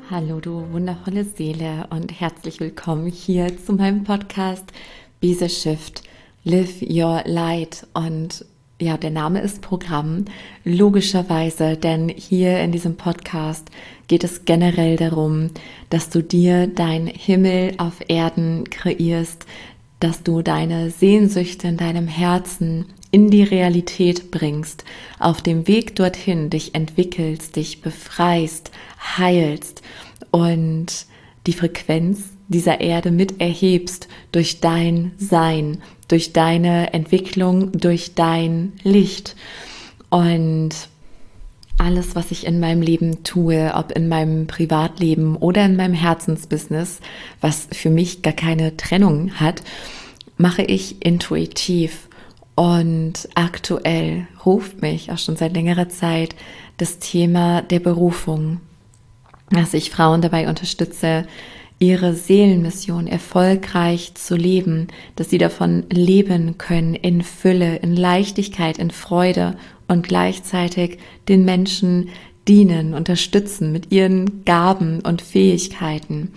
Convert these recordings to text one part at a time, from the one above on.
Hallo, du wundervolle Seele und herzlich willkommen hier zu meinem Podcast Be the Shift, Live Your Light. Und ja, der Name ist Programm, logischerweise, denn hier in diesem Podcast geht es generell darum, dass du dir dein Himmel auf Erden kreierst, dass du deine Sehnsüchte in deinem Herzen in die Realität bringst, auf dem Weg dorthin dich entwickelst, dich befreist, heilst und die Frequenz dieser Erde mit erhebst durch dein Sein, durch deine Entwicklung, durch dein Licht. Und alles, was ich in meinem Leben tue, ob in meinem Privatleben oder in meinem Herzensbusiness, was für mich gar keine Trennung hat, mache ich intuitiv. Und aktuell ruft mich auch schon seit längerer Zeit das Thema der Berufung, dass ich Frauen dabei unterstütze, ihre Seelenmission erfolgreich zu leben, dass sie davon leben können in Fülle, in Leichtigkeit, in Freude und gleichzeitig den Menschen dienen, unterstützen mit ihren Gaben und Fähigkeiten.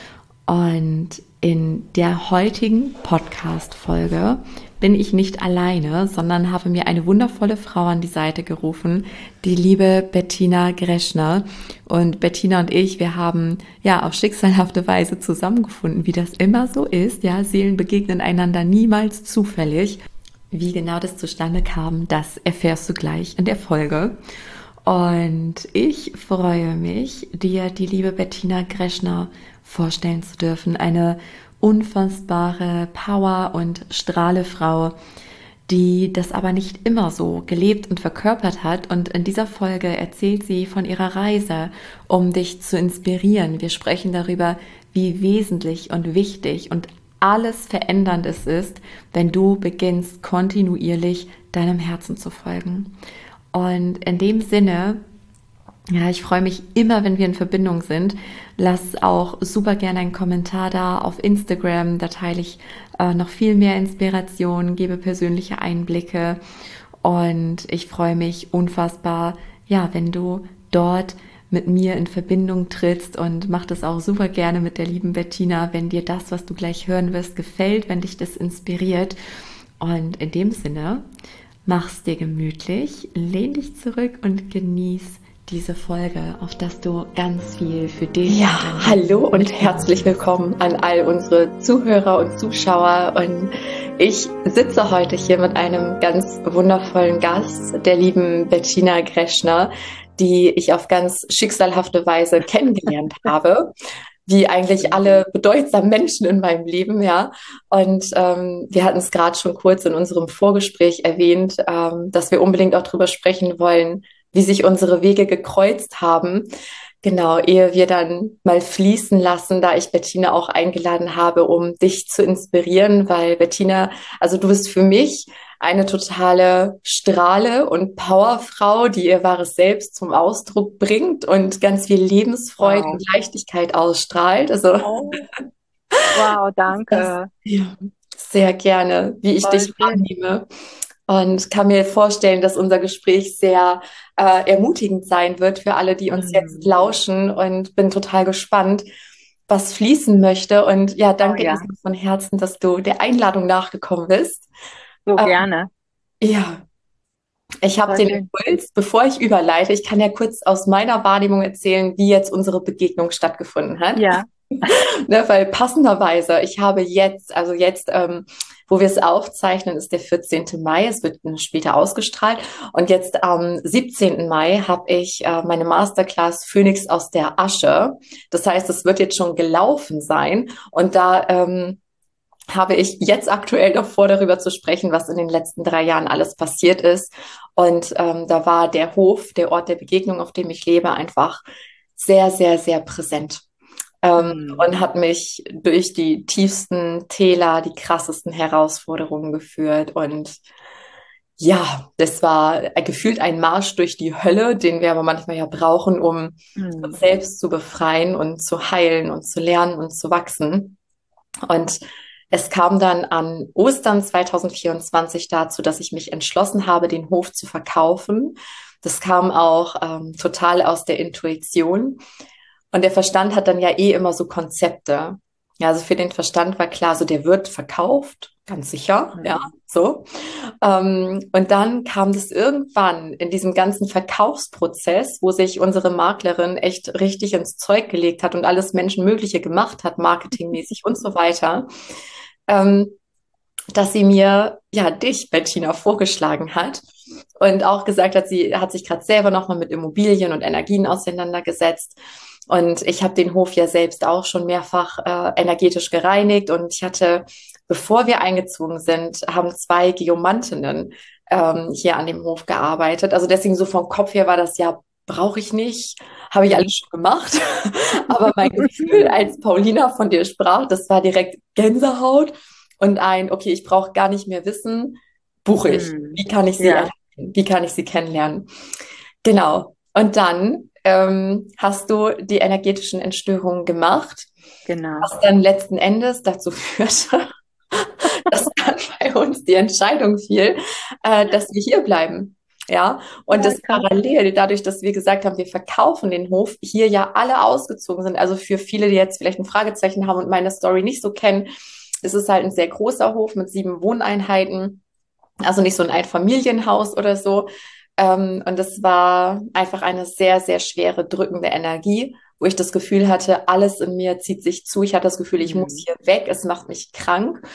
Und in der heutigen Podcast-Folge bin ich nicht alleine, sondern habe mir eine wundervolle Frau an die Seite gerufen, die liebe Bettina Greschner. Und Bettina und ich, wir haben ja auf schicksalhafte Weise zusammengefunden, wie das immer so ist. Ja, Seelen begegnen einander niemals zufällig. Wie genau das zustande kam, das erfährst du gleich in der Folge. Und ich freue mich, dir die liebe Bettina Greschner vorstellen zu dürfen. Eine unfassbare Power- und Strahlefrau, die das aber nicht immer so gelebt und verkörpert hat. Und in dieser Folge erzählt sie von ihrer Reise, um dich zu inspirieren. Wir sprechen darüber, wie wesentlich und wichtig und alles verändernd es ist, wenn du beginnst, kontinuierlich deinem Herzen zu folgen. Und in dem Sinne, ja, ich freue mich immer, wenn wir in Verbindung sind. Lass auch super gerne einen Kommentar da auf Instagram. Da teile ich noch viel mehr Inspiration, gebe persönliche Einblicke. Und ich freue mich unfassbar, ja, wenn du dort mit mir in Verbindung trittst, und mach das auch super gerne mit der lieben Bettina, wenn dir das, was du gleich hören wirst, gefällt, wenn dich das inspiriert. Und in dem Sinne, mach's dir gemütlich, lehn dich zurück und genieß diese Folge, auf dass du ganz viel für dich. Ja, hallo und herzlich willkommen an all unsere Zuhörer und Zuschauer. Und ich sitze heute hier mit einem ganz wundervollen Gast, der lieben Bettina Greschner, die ich auf ganz schicksalhafte Weise kennengelernt habe, wie eigentlich alle bedeutsamen Menschen in meinem Leben, ja. Und wir hatten es gerade schon kurz in unserem Vorgespräch erwähnt, dass wir unbedingt auch drüber sprechen wollen, wie sich unsere Wege gekreuzt haben. Genau, ehe wir dann mal fließen lassen, da ich Bettina auch eingeladen habe, um dich zu inspirieren, weil Bettina, also du bist für mich eine totale Strahle und Powerfrau, die ihr wahres Selbst zum Ausdruck bringt und ganz viel Lebensfreude Wow. und Leichtigkeit ausstrahlt. Also Oh, wow, das, danke. ja, sehr gerne, wie ich Voll dich schön. wahrnehme. Und kann mir vorstellen, dass unser Gespräch sehr ermutigend sein wird für alle, die uns jetzt Mhm. lauschen, und bin total gespannt, was fließen möchte. Und ja, Oh danke ja, erstmal von Herzen, dass du der Einladung nachgekommen bist. so Äh, gerne. ja, ich habe Voll den schön. Impuls, bevor ich überleite, ich kann ja kurz aus meiner Wahrnehmung erzählen, wie jetzt unsere Begegnung stattgefunden hat. Ja. Ne, weil passenderweise, ich habe jetzt, also jetzt, wo wir es aufzeichnen, ist der 14. Mai, es wird später ausgestrahlt. Und jetzt am 17. Mai habe ich meine Masterclass Phönix aus der Asche. Das heißt, es wird jetzt schon gelaufen sein. Und da habe ich jetzt aktuell noch vor, darüber zu sprechen, was in den letzten 3 Jahren alles passiert ist. Und da war der Hof, der Ort der Begegnung, auf dem ich lebe, einfach sehr, sehr, sehr präsent, Mhm. und hat mich durch die tiefsten Täler, die krassesten Herausforderungen geführt. Und ja, das war gefühlt ein Marsch durch die Hölle, den wir aber manchmal ja brauchen, um uns Mhm. selbst zu befreien und zu heilen und zu lernen und zu wachsen. Und es kam dann an Ostern 2024 dazu, dass ich mich entschlossen habe, den Hof zu verkaufen. Das kam auch total aus der Intuition. Und der Verstand hat dann ja eh immer so Konzepte. Ja, also für den Verstand war klar, so der wird verkauft, ganz sicher, ja, so. Und dann kam das irgendwann in diesem ganzen Verkaufsprozess, wo sich unsere Maklerin echt richtig ins Zeug gelegt hat und alles Menschenmögliche gemacht hat, marketingmäßig und so weiter, ähm, dass sie mir ja dich, Bettina, vorgeschlagen hat und auch gesagt hat, sie hat sich gerade selber nochmal mit Immobilien und Energien auseinandergesetzt. Und ich habe den Hof ja selbst auch schon mehrfach energetisch gereinigt. Und ich hatte, bevor wir eingezogen sind, haben zwei Geomantinnen hier an dem Hof gearbeitet. Also deswegen so vom Kopf her war das ja, brauche ich nicht, habe ich alles schon gemacht. Aber mein Gefühl, als Paulina von dir sprach, das war direkt Gänsehaut und okay, ich brauche gar nicht mehr wissen, buche ich. Wie kann ich sie erreichen? Wie kann ich sie kennenlernen? Genau. Und dann hast du die energetischen Entstörungen gemacht, Genau. was dann letzten Endes dazu führte, dass dann bei uns die Entscheidung fiel, dass wir hier bleiben. Ja, und das parallel, dadurch, dass wir gesagt haben, wir verkaufen den Hof, hier ja alle ausgezogen sind. Also für viele, die jetzt vielleicht ein Fragezeichen haben und meine Story nicht so kennen, es ist halt ein sehr großer Hof mit 7 Wohneinheiten. Also nicht so ein Einfamilienhaus oder so. Und es war einfach eine sehr, sehr schwere, drückende Energie, wo ich das Gefühl hatte, alles in mir zieht sich zu. Ich hatte das Gefühl, ich muss hier weg, es macht mich krank.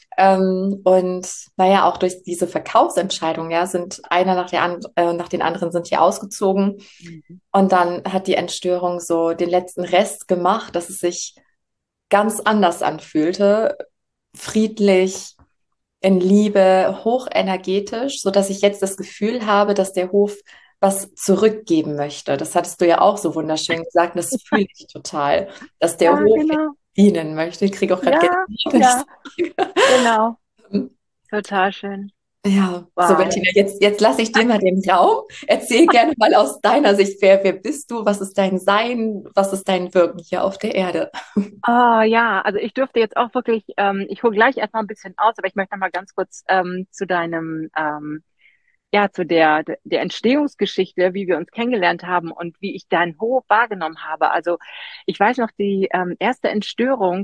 Und naja, auch durch diese Verkaufsentscheidung, ja, sind einer nach den anderen sind hier ausgezogen. Und dann hat die Entstörung so den letzten Rest gemacht, dass es sich ganz anders anfühlte, friedlich, in Liebe, hochenergetisch, so dass ich jetzt das Gefühl habe, dass der Hof was zurückgeben möchte. Das hattest du ja auch so wunderschön gesagt, das fühle ich total, dass der Hof dienen möchte. Ich kriege auch gerade Ja, genau. Total schön. Ja, so Bettina, jetzt lasse ich dir mal den Raum. Erzähl gerne mal aus deiner Sicht, wer bist du, was ist dein Sein, was ist dein Wirken hier auf der Erde? Ja, also ich dürfte jetzt auch wirklich, ich hole gleich erstmal ein bisschen aus, aber ich möchte noch mal ganz kurz zu deinem, zu der Entstehungsgeschichte, wie wir uns kennengelernt haben und wie ich deinen Hof wahrgenommen habe. Also ich weiß noch, die erste Entstörung,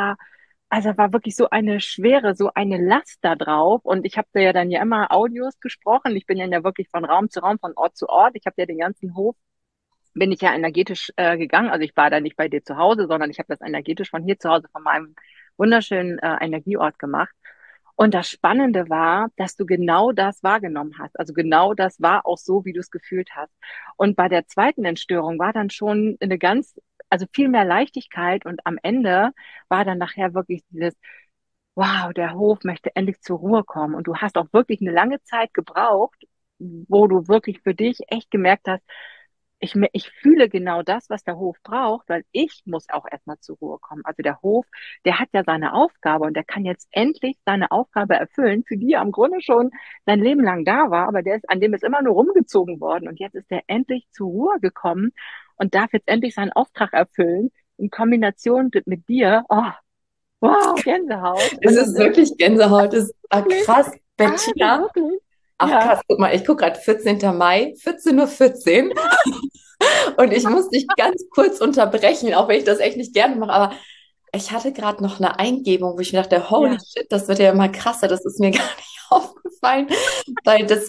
war wirklich so eine Schwere, so eine Last da drauf. Und ich habe da ja dann ja immer Audios gesprochen. Ich bin ja wirklich von Raum zu Raum, von Ort zu Ort. Ich habe ja den ganzen Hof, bin ich ja energetisch gegangen. Also ich war da nicht bei dir zu Hause, sondern ich habe das energetisch von hier zu Hause, von meinem wunderschönen Energieort gemacht. Und das Spannende war, dass du genau das wahrgenommen hast. Also genau das war auch so, wie du es gefühlt hast. Und bei der zweiten Entstörung war dann schon also viel mehr Leichtigkeit. Und am Ende war dann nachher wirklich dieses, wow, der Hof möchte endlich zur Ruhe kommen. Und du hast auch wirklich eine lange Zeit gebraucht, wo du wirklich für dich echt gemerkt hast, ich fühle genau das, was der Hof braucht, weil ich muss auch erstmal zur Ruhe kommen. Also der Hof, der hat ja seine Aufgabe und der kann jetzt endlich seine Aufgabe erfüllen, für die er im Grunde schon sein Leben lang da war, aber an dem ist immer nur rumgezogen worden und jetzt ist er endlich zur Ruhe gekommen und darf jetzt endlich seinen Auftrag erfüllen in Kombination mit dir. Oh, wow, Gänsehaut. Es ist wirklich Gänsehaut. Das ist krass, Bettina. Wirklich? Ach krass, guck mal, ich gucke gerade 14. Mai, 14:14 Uhr. Und ich muss dich ganz kurz unterbrechen, auch wenn ich das echt nicht gerne mache, aber ich hatte gerade noch eine Eingebung, wo ich mir dachte, holy shit, das wird ja immer krasser, das ist mir gar nicht aufgefallen, weil das,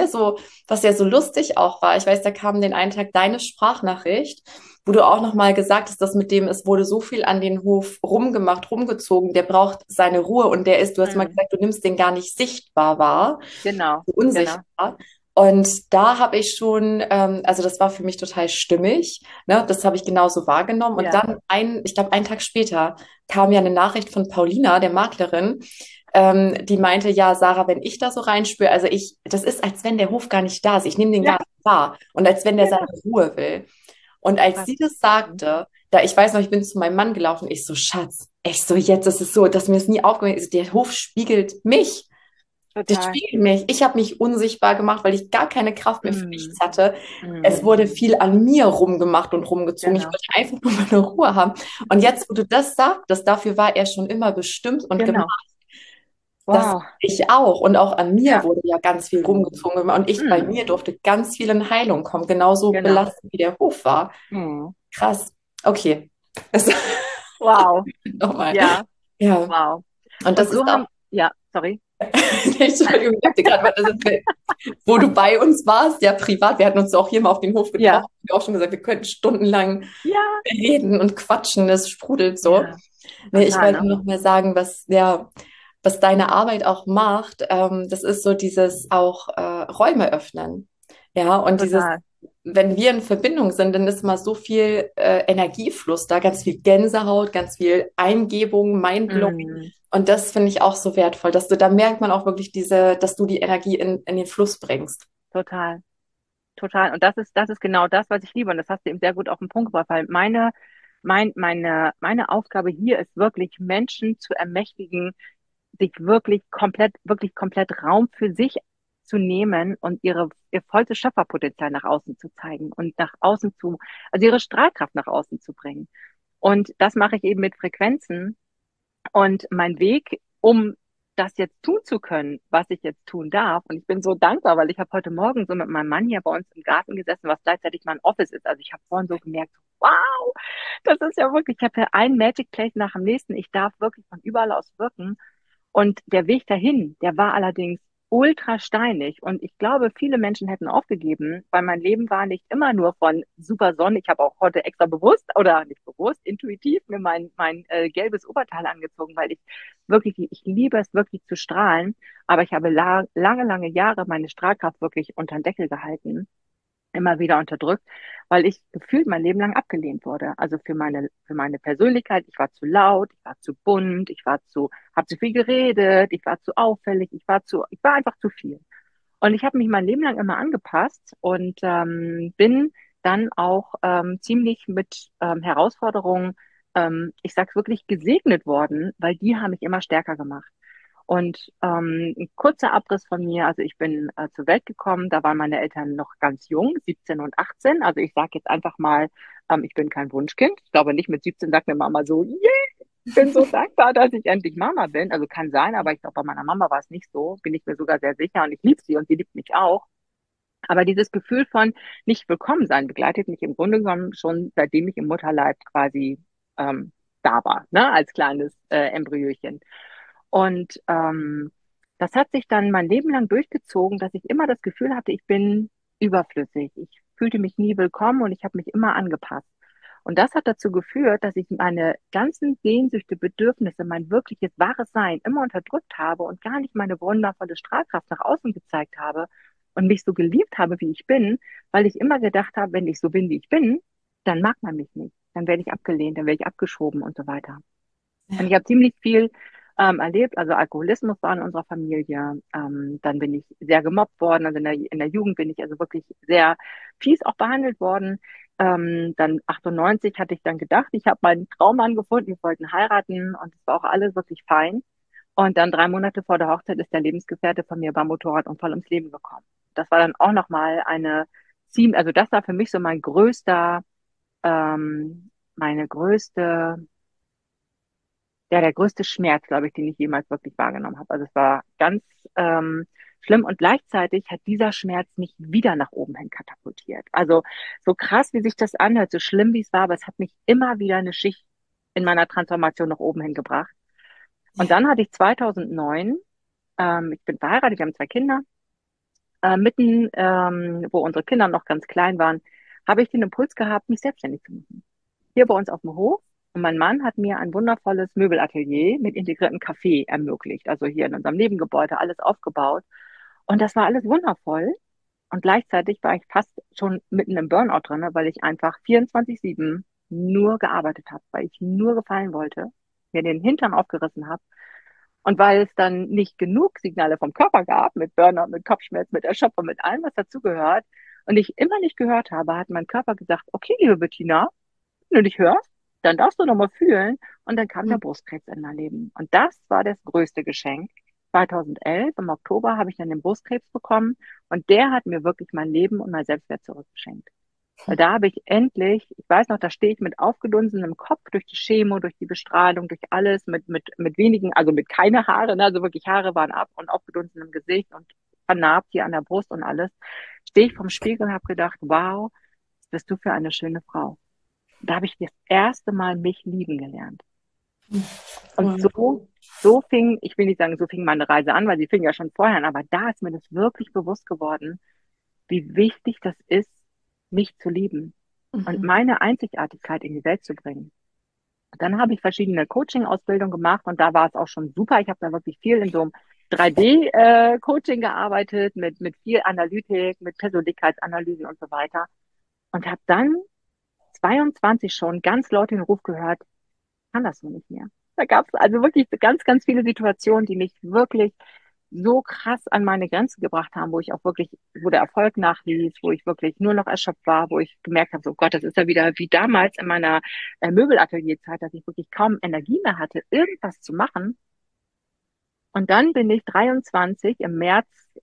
was ja so lustig auch war, ich weiß, da kam den einen Tag deine Sprachnachricht, wo du auch nochmal gesagt hast, dass mit dem, es wurde so viel an den Hof rumgemacht, rumgezogen, der braucht seine Ruhe und du hast mal gesagt, du nimmst den gar nicht sichtbar wahr, genau, unsichtbar. Genau. Und da habe ich schon, also das war für mich total stimmig, ne? Das habe ich genauso wahrgenommen. Und dann ich glaube, einen Tag später kam ja eine Nachricht von Paulina, der Maklerin, die meinte, ja, Sarah, wenn ich da so reinspüre, also das ist, als wenn der Hof gar nicht da ist. Ich nehme den gar nicht wahr. Und als wenn der seine Ruhe will. Und als sie das sagte, ich weiß noch, ich bin zu meinem Mann gelaufen, ich so, Schatz, jetzt ist es so, dass mir das nie aufgefallen ist, der Hof spiegelt mich. Das spiegelt mich. Ich habe mich unsichtbar gemacht, weil ich gar keine Kraft mehr für nichts hatte. Es wurde viel an mir rumgemacht und rumgezogen. Ich wollte einfach nur meine Ruhe haben. Und jetzt, wo du das sagtest, dafür war er schon immer bestimmt und gemacht. Das ich auch. Und auch an mir wurde ja ganz viel rumgezogen. Und bei mir durfte ganz viel in Heilung kommen. Genauso belastend, wie der Hof war. Krass. Okay. Also, Wow. nochmal. Ja, Ja. wow. Und Und das so ist auch, haben, ja, sorry. Entschuldigung, ich dachte gerade, wo du bei uns warst, ja, privat, wir hatten uns auch hier mal auf den Hof getroffen, Ja, ich auch schon gesagt, wir könnten stundenlang ja, reden und quatschen, das sprudelt so. ja, Nee, ich total, wollte ne? noch mal sagen, was deine Arbeit auch macht, das ist so dieses auch Räume öffnen. Ja, und dieses, Total. wenn wir in Verbindung sind, dann ist mal so viel Energiefluss da, ganz viel Gänsehaut, ganz viel Eingebung, Mindblowing. Mm, Und das finde ich auch so wertvoll, dass da merkt man auch wirklich dass du die Energie in den Fluss bringst. total, total. Und das ist genau das, was ich liebe. Und das hast du eben sehr gut auf den Punkt gebracht, weil meine Aufgabe hier ist wirklich, Menschen zu ermächtigen, sich wirklich komplett Raum für sich zu nehmen und ihr vollstes Schöpferpotenzial nach außen zu zeigen und also ihre Strahlkraft nach außen zu bringen. Und das mache ich eben mit Frequenzen. Und mein Weg, um das jetzt tun zu können, was ich jetzt tun darf, und ich bin so dankbar, weil ich habe heute Morgen so mit meinem Mann hier bei uns im Garten gesessen, was gleichzeitig mein Office ist. Also ich habe vorhin so gemerkt, so, wow, das ist ja wirklich, ich habe hier ein Magic Place nach dem nächsten. Ich darf wirklich von überall aus wirken. Und der Weg dahin, der war allerdings ultra steinig. Und ich glaube, viele Menschen hätten aufgegeben, weil mein Leben war nicht immer nur von super Sonne. Ich habe auch heute extra bewusst oder nicht bewusst, intuitiv mir mein gelbes Oberteil angezogen, weil ich liebe es wirklich zu strahlen. Aber ich habe lange Jahre meine Strahlkraft wirklich unter den Deckel gehalten, immer wieder unterdrückt, weil ich gefühlt mein Leben lang abgelehnt wurde. Also für meine Persönlichkeit, ich war zu laut, ich war zu bunt, habe zu viel geredet, ich war zu auffällig, ich war einfach zu viel. Und ich habe mich mein Leben lang immer angepasst und bin dann auch ziemlich mit Herausforderungen, ich sag's wirklich, gesegnet worden, weil die haben mich immer stärker gemacht. Und ein kurzer Abriss von mir, also ich bin zur Welt gekommen, da waren meine Eltern noch ganz jung, 17 und 18. Also ich sage jetzt einfach mal, ich bin kein Wunschkind. Ich glaube nicht, mit 17 sagt eine Mama so, yeah, ich bin so dankbar, dass ich endlich Mama bin. Also kann sein, aber ich glaube, bei meiner Mama war es nicht so, bin ich mir sogar sehr sicher und ich liebe sie und sie liebt mich auch. Aber dieses Gefühl von nicht willkommen sein begleitet mich im Grunde genommen schon, seitdem ich im Mutterleib quasi ähm, da war, ne, als kleines Embryöchen. Und das hat sich dann mein Leben lang durchgezogen, dass ich immer das Gefühl hatte, ich bin überflüssig. Ich fühlte mich nie willkommen und ich habe mich immer angepasst. Und das hat dazu geführt, dass ich meine ganzen Sehnsüchte, Bedürfnisse, mein wirkliches wahres Sein immer unterdrückt habe und gar nicht meine wundervolle Strahlkraft nach außen gezeigt habe und mich so geliebt habe, wie ich bin, weil ich immer gedacht habe, wenn ich so bin, wie ich bin, dann mag man mich nicht. Dann werde ich abgelehnt, dann werde ich abgeschoben und so weiter. Und ich Ja. habe ziemlich viel erlebt. Also Alkoholismus war in unserer Familie. Dann bin ich sehr gemobbt worden. Also in der Jugend bin ich also wirklich sehr fies auch behandelt worden. Dann 98 hatte ich dann gedacht, ich habe meinen Traummann gefunden, wir wollten heiraten und es war auch alles wirklich fein. Und dann 3 Monate vor der Hochzeit ist der Lebensgefährte von mir beim Motorradunfall ums Leben gekommen. Das war dann auch nochmal also das war für mich so meine größte der größte Schmerz, glaube ich, den ich jemals wirklich wahrgenommen habe. Also es war ganz schlimm und gleichzeitig hat dieser Schmerz mich wieder nach oben hin katapultiert. Also so krass, wie sich das anhört, so schlimm, wie es war, aber es hat mich immer wieder eine Schicht in meiner Transformation nach oben hin gebracht. Und dann hatte ich 2009, ich bin verheiratet, wir haben 2 Kinder, mitten, wo unsere Kinder noch ganz klein waren, habe ich den Impuls gehabt, mich selbstständig zu machen. Hier bei uns auf dem Hof. Und mein Mann hat mir ein wundervolles Möbelatelier mit integriertem Café ermöglicht. Also hier in unserem Nebengebäude alles aufgebaut. Und das war alles wundervoll. Und gleichzeitig war ich fast schon mitten im Burnout drin, weil ich einfach 24/7 nur gearbeitet habe, weil ich nur gefallen wollte, mir den Hintern aufgerissen habe. Und weil es dann nicht genug Signale vom Körper gab, mit Burnout, mit Kopfschmerz, mit Erschöpfung, mit allem, was dazugehört, und ich immer nicht gehört habe, hat mein Körper gesagt, okay, liebe Bettina, wenn du dich hörst, dann darfst du noch mal fühlen. Und dann kam der Hm. Brustkrebs in mein Leben. Und das war das größte Geschenk. 2011, im Oktober, habe ich dann den Brustkrebs bekommen. Und der hat mir wirklich mein Leben und mein Selbstwert zurückgeschenkt. Weil da habe ich endlich, ich weiß noch, da stehe ich mit aufgedunsenem Kopf durch die Chemo, durch die Bestrahlung, durch alles, mit wenigen, also mit keine Haare, ne? Also wirklich Haare waren ab und aufgedunsenem Gesicht und vernarbt hier an der Brust und alles. Stehe ich vorm Spiegel und habe gedacht, wow, was bist du für eine schöne Frau. Da habe ich das erste Mal mich lieben gelernt. Und Wow. so fing, ich will nicht sagen, so fing meine Reise an, weil sie fing ja schon vorher an, aber da ist mir das wirklich bewusst geworden, wie wichtig das ist, mich zu lieben und Mhm. meine Einzigartigkeit in die Welt zu bringen. Dann habe ich verschiedene Coaching-Ausbildungen gemacht und da war es auch schon super. Ich habe da wirklich viel in so einem 3D-Coaching gearbeitet, mit viel Analytik, mit Persönlichkeitsanalyse und so weiter. Und habe dann 22 schon ganz laut den Ruf gehört, kann das so nicht mehr. Da gab es also wirklich ganz, ganz viele Situationen, die mich wirklich so krass an meine Grenze gebracht haben, wo ich auch wirklich, wo der Erfolg nachließ, wo ich wirklich nur noch erschöpft war, wo ich gemerkt habe, so Gott, das ist ja wieder wie damals in meiner Möbelatellierzeit, dass ich wirklich kaum Energie mehr hatte, irgendwas zu machen. Und dann bin ich 23, im März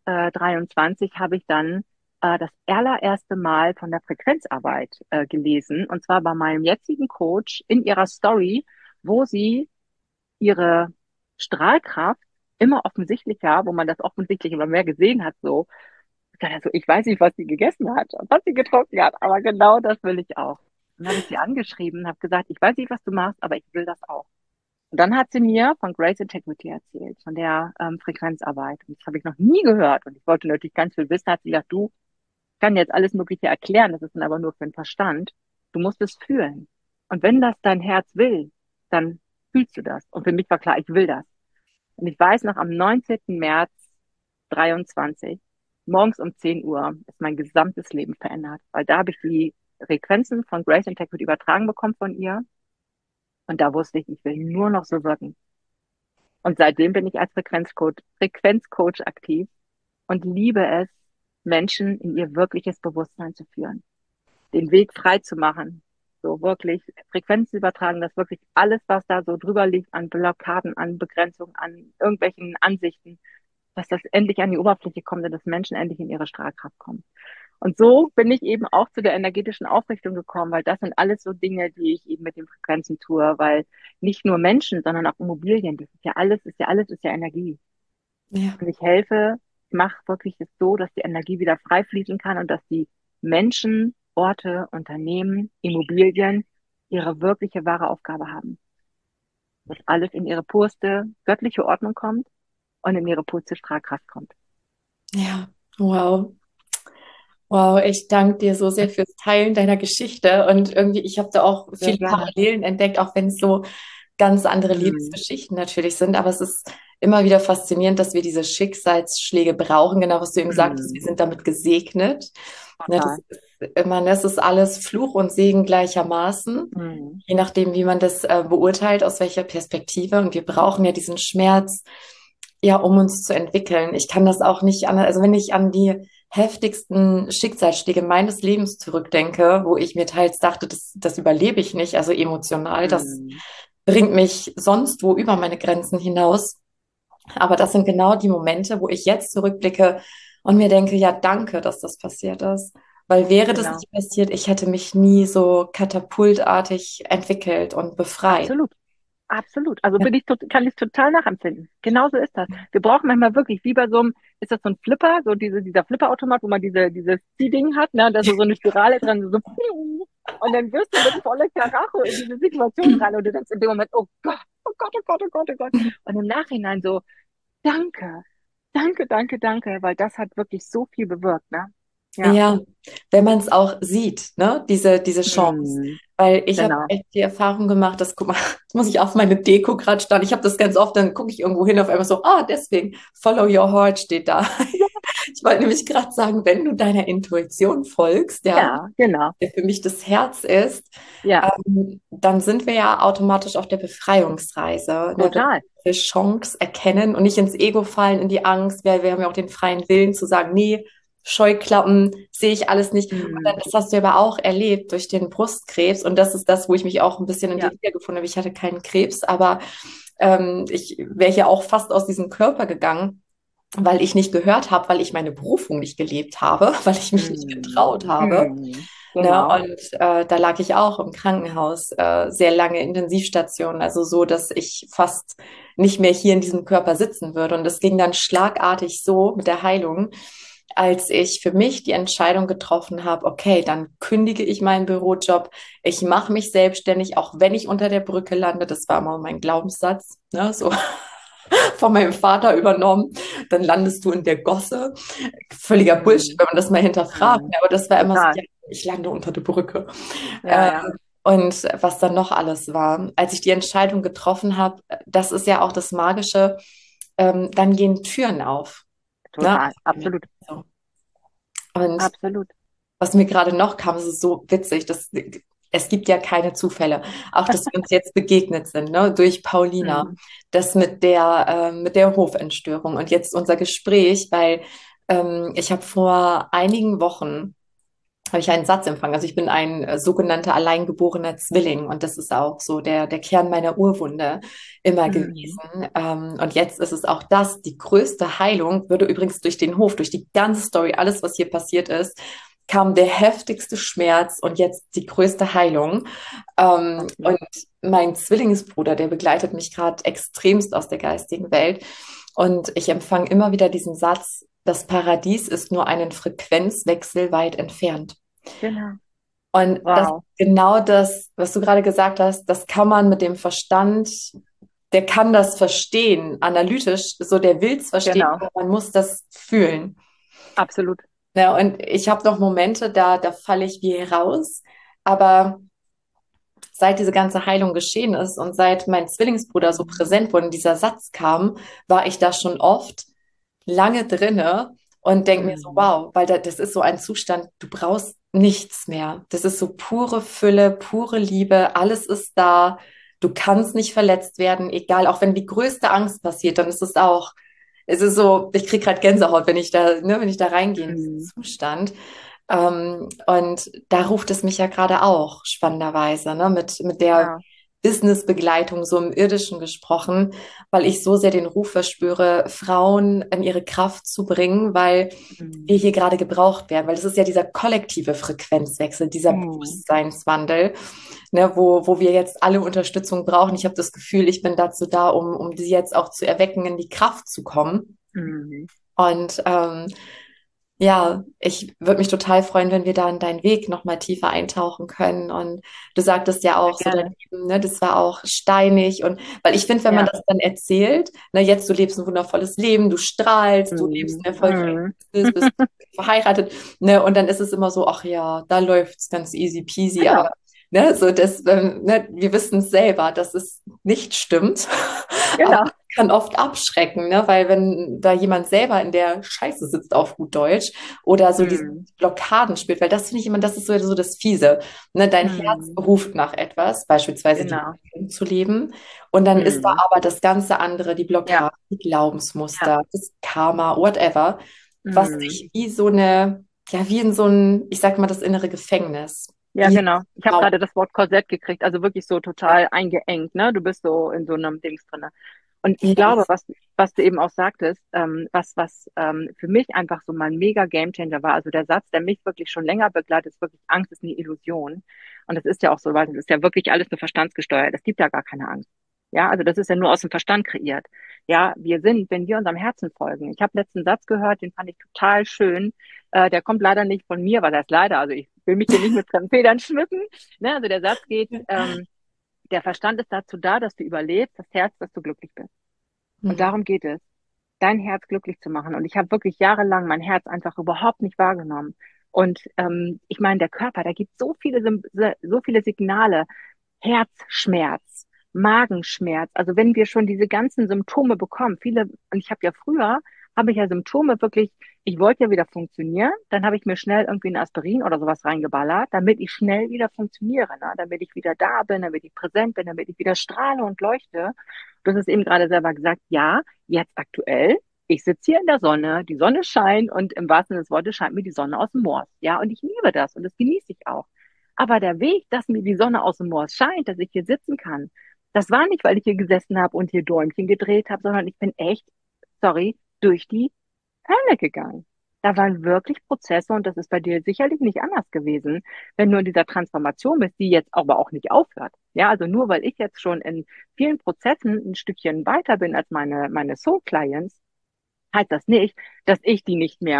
23 habe ich dann das allererste Mal von der Frequenzarbeit gelesen, und zwar bei meinem jetzigen Coach in ihrer Story, wo sie ihre Strahlkraft immer offensichtlicher, wo man das offensichtlich immer mehr gesehen hat, so. Also ich weiß nicht, was sie gegessen hat und was sie getrunken hat, aber genau das will ich auch. Und dann habe ich sie angeschrieben, habe gesagt, ich weiß nicht, was du machst, aber ich will das auch. Und dann hat sie mir von Grace Integrity erzählt, von der Frequenzarbeit. Und das habe ich noch nie gehört. Und ich wollte natürlich ganz viel wissen. Hat sie gesagt, du, ich kann jetzt alles Mögliche erklären, das ist dann aber nur für den Verstand. Du musst es fühlen. Und wenn das dein Herz will, dann fühlst du das. Und für mich war klar, ich will das. Und ich weiß noch, am 19. März 23, morgens um 10 Uhr, ist mein gesamtes Leben verändert. Weil da habe ich die Frequenzen von Grace Integrity übertragen bekommen von ihr. Und da wusste ich, ich will nur noch so wirken. Und seitdem bin ich als Frequenzcoach aktiv und liebe es, Menschen in ihr wirkliches Bewusstsein zu führen, den Weg frei zu machen, so wirklich Frequenzen übertragen, dass wirklich alles, was da so drüber liegt an Blockaden, an Begrenzungen, an irgendwelchen Ansichten, dass das endlich an die Oberfläche kommt und dass Menschen endlich in ihre Strahlkraft kommen. Und so bin ich eben auch zu der energetischen Aufrichtung gekommen, weil das sind alles so Dinge, die ich eben mit den Frequenzen tue, weil nicht nur Menschen, sondern auch Immobilien, das ist ja Energie. Ja. Und ich helfe, mache wirklich es so, dass die Energie wieder frei fließen kann und dass die Menschen, Orte, Unternehmen, Immobilien ihre wirkliche wahre Aufgabe haben. Dass alles in ihre purste göttliche Ordnung kommt und in ihre purste Strahlkraft kommt. Ja. Wow. Wow, ich danke dir so sehr fürs Teilen deiner Geschichte und irgendwie, ich habe da auch Sehr viele gerne. Parallelen entdeckt, auch wenn es so ganz andere Mhm. Lebensgeschichten natürlich sind, aber es ist immer wieder faszinierend, dass wir diese Schicksalsschläge brauchen, genau was du eben sagtest, wir Mhm. sind damit gesegnet. Ne, das Total. ist immer, das ist alles Fluch und Segen gleichermaßen, Mhm. je nachdem, wie man das beurteilt, aus welcher Perspektive. Und wir brauchen ja diesen Schmerz, ja, um uns zu entwickeln. Ich kann das auch nicht an, also wenn ich an die heftigsten Schicksalsschläge meines Lebens zurückdenke, wo ich mir teils dachte, das überlebe ich nicht, also emotional, das Mhm. bringt mich sonst wo über meine Grenzen hinaus. Aber das sind genau die Momente, wo ich jetzt zurückblicke und mir denke, ja, danke, dass das passiert ist. Weil wäre das Genau. nicht passiert, ich hätte mich nie so katapultartig entwickelt und befreit. Absolut. Absolut. Also Ja, kann ich total nachempfinden. Genauso ist das. Wir brauchen manchmal wirklich, wie bei so einem, ist das so ein Flipper, so dieser Flipperautomat, wo man dieses Ziehding hat, ne, da ist so eine Spirale dran, so, und dann wirst du mit voller Karacho in diese Situation rein und du denkst in dem Moment, oh Gott, oh Gott, oh Gott, oh Gott, oh Gott. Und im Nachhinein so, danke, danke, danke, danke, weil das hat wirklich so viel bewirkt, ne? Ja. ja, wenn man es auch sieht, ne, diese Chance. Mhm. Weil ich habe Genau. echt die Erfahrung gemacht, dass, guck mal, jetzt muss ich auf meine Deko gerade starren. Ich habe das ganz oft, dann gucke ich irgendwo hin, auf einmal so, ah, deswegen, Follow Your Heart steht da. Ich wollte nämlich gerade sagen, wenn du deiner Intuition folgst, ja, Ja, genau. der für mich das Herz ist, Ja, dann sind wir ja automatisch auf der Befreiungsreise. Ne? Wenn total. wir diese Chance erkennen und nicht ins Ego fallen, in die Angst, weil wir haben ja auch den freien Willen zu sagen, nee, Scheuklappen, sehe ich alles nicht. Und dann, Mhm. das hast du aber auch erlebt durch den Brustkrebs. Und das ist das, wo ich mich auch ein bisschen in dir Ja. wiedergefunden habe. Ich hatte keinen Krebs, aber ich wäre hier auch fast aus diesem Körper gegangen, weil ich nicht gehört habe, weil ich meine Berufung nicht gelebt habe, weil ich mich nicht Mhm. getraut habe. Mhm. Ne? Genau. Und da lag ich auch im Krankenhaus, sehr lange Intensivstation, also so, dass ich fast nicht mehr hier in diesem Körper sitzen würde. Und das ging dann schlagartig so mit der Heilung. als ich für mich die Entscheidung getroffen habe, okay, dann kündige ich meinen Bürojob, ich mache mich selbstständig, auch wenn ich unter der Brücke lande. Das war immer mein Glaubenssatz, ne, so von meinem Vater übernommen. Dann landest du in der Gosse. Völliger Bullshit, Mhm. wenn man das mal hinterfragt. Mhm. Ne, aber das war immer so, Total. ja, ich lande unter der Brücke. Ja, Äh, ja, und was dann noch alles war. Als ich die Entscheidung getroffen habe, das ist ja auch das Magische, dann gehen Türen auf. Ne? total. Absolut. So. Und Absolut. was mir gerade noch kam, es ist so witzig, es gibt ja keine Zufälle. Auch, dass wir uns jetzt begegnet sind, ne, durch Paulina, Mhm. das mit der Hofentstörung und jetzt unser Gespräch, weil ich habe vor einigen Wochen habe ich einen Satz empfangen. Also ich bin ein sogenannter alleingeborener Zwilling und das ist auch so der Kern meiner Urwunde immer Mhm. gewesen. Und jetzt ist es auch das, die größte Heilung würde übrigens durch den Hof, durch die ganze Story, alles, was hier passiert ist, kam der heftigste Schmerz und jetzt die größte Heilung. Und Absolut. mein Zwillingsbruder, der begleitet mich gerade extremst aus der geistigen Welt. Und ich empfange immer wieder diesen Satz, das Paradies ist nur einen Frequenzwechsel weit entfernt. Genau. Und das ist Wow. genau das, was du gerade gesagt hast, das kann man mit dem Verstand, der kann das verstehen, analytisch, so der will es verstehen, Genau. aber man muss das fühlen. Absolut. Ja, und ich habe noch Momente, da falle ich wie raus, aber seit diese ganze Heilung geschehen ist und seit mein Zwillingsbruder so Mhm. präsent wurde und dieser Satz kam, war ich da schon oft lange drinne und denke mir so, Mhm. wow, weil das ist so ein Zustand, du brauchst nichts mehr. Das ist so pure Fülle, pure Liebe, alles ist da. Du kannst nicht verletzt werden, egal, auch wenn die größte Angst passiert, dann ist es ist so, ich kriege gerade Gänsehaut, wenn ich da reingehe in diesen Mhm. Zustand. Und da ruft es mich ja gerade auch, spannenderweise, ne, mit der Genau. Businessbegleitung so im Irdischen gesprochen, weil ich so sehr den Ruf verspüre, Frauen in ihre Kraft zu bringen, weil wir Mhm. hier gerade gebraucht werden, weil das ist ja dieser kollektive Frequenzwechsel, dieser Mhm. Bewusstseinswandel, ne, wo wir jetzt alle Unterstützung brauchen. Ich habe das Gefühl, ich bin dazu da, um sie jetzt auch zu erwecken, in die Kraft zu kommen. Mhm. Und ja, ich würde mich total freuen, wenn wir da in deinen Weg nochmal tiefer eintauchen können. Und du sagtest ja Sehr auch so, dein gerne. Leben, ne, das war auch steinig. Und weil ich finde, wenn man Ja. das dann erzählt, ne, jetzt du lebst ein wundervolles Leben, du strahlst, du lebst Mhm. ein erfolgreiches Mhm. Business, bist verheiratet, ne, und dann ist es immer so, ach ja, da läuft's ganz easy peasy, aber Genau. ne, so das, ne, wir wissen es selber, dass es nicht stimmt. Aber Genau. kann oft abschrecken, ne? Weil wenn da jemand selber in der Scheiße sitzt auf gut Deutsch oder so diese Mhm. Blockaden spürt, weil das finde ich immer, das ist so das Fiese. Ne? Dein Herz Mhm. ruft nach etwas, beispielsweise die Genau. Beziehung zu leben. Und dann ist da Mhm. aber das ganze andere, die Ja. Blockade, die Ja. Glaubensmuster, das Karma, whatever, was Mhm. sich wie so eine, ja, wie in so ein, ich sag mal, das innere Gefängnis. Ja, Wie genau. Ich habe gerade das Wort Korsett gekriegt, also wirklich so total eingeengt, ne? Du bist so in so einem Dings drinne. Und ich glaube, yes. was du eben auch sagtest, was für mich einfach so mein mega Gamechanger war, also der Satz, der mich wirklich schon länger begleitet, ist wirklich: Angst ist eine Illusion. Und das ist ja auch so, weil das ist ja wirklich alles nur verstandsgesteuert. Es gibt ja gar keine Angst. Ja, also das ist ja nur aus dem Verstand kreiert. Ja, wir sind, wenn wir unserem Herzen folgen. Ich habe letzten Satz gehört, den fand ich total schön. Der kommt leider nicht von mir, was heißt leider, also ich will mich hier nicht mit fremden Federn schmücken. Ne? Also der Satz geht, der Verstand ist dazu da, dass du überlebst, das Herz, dass du glücklich bist. Und Hm. darum geht es, dein Herz glücklich zu machen. Und ich habe wirklich jahrelang mein Herz einfach überhaupt nicht wahrgenommen. Und ich meine, der Körper, der gibt so viele Signale. Herzschmerz, Magenschmerz. Also wenn wir schon diese ganzen Symptome bekommen, viele, und ich habe ja früher, habe ich ja Symptome wirklich, ich wollte ja wieder funktionieren, dann habe ich mir schnell irgendwie ein Aspirin oder sowas reingeballert, damit ich schnell wieder funktioniere, ne? Damit ich wieder da bin, damit ich präsent bin, damit ich wieder strahle und leuchte. Du hast es eben gerade selber gesagt, ja, jetzt aktuell, ich sitze hier in der Sonne, die Sonne scheint und im wahrsten Sinne des Wortes scheint mir die Sonne aus dem Moor. Ja, und ich liebe das und das genieße ich auch. Aber der Weg, dass mir die Sonne aus dem Moor scheint, dass ich hier sitzen kann, das war nicht, weil ich hier gesessen habe und hier Däumchen gedreht habe, sondern ich bin echt, sorry, durch die Hölle gegangen. Da waren wirklich Prozesse und das ist bei dir sicherlich nicht anders gewesen, wenn du in dieser Transformation bist, die jetzt aber auch nicht aufhört. Ja, also nur weil ich jetzt schon in vielen Prozessen ein Stückchen weiter bin als meine Soul Clients, heißt das nicht, dass ich die nicht mehr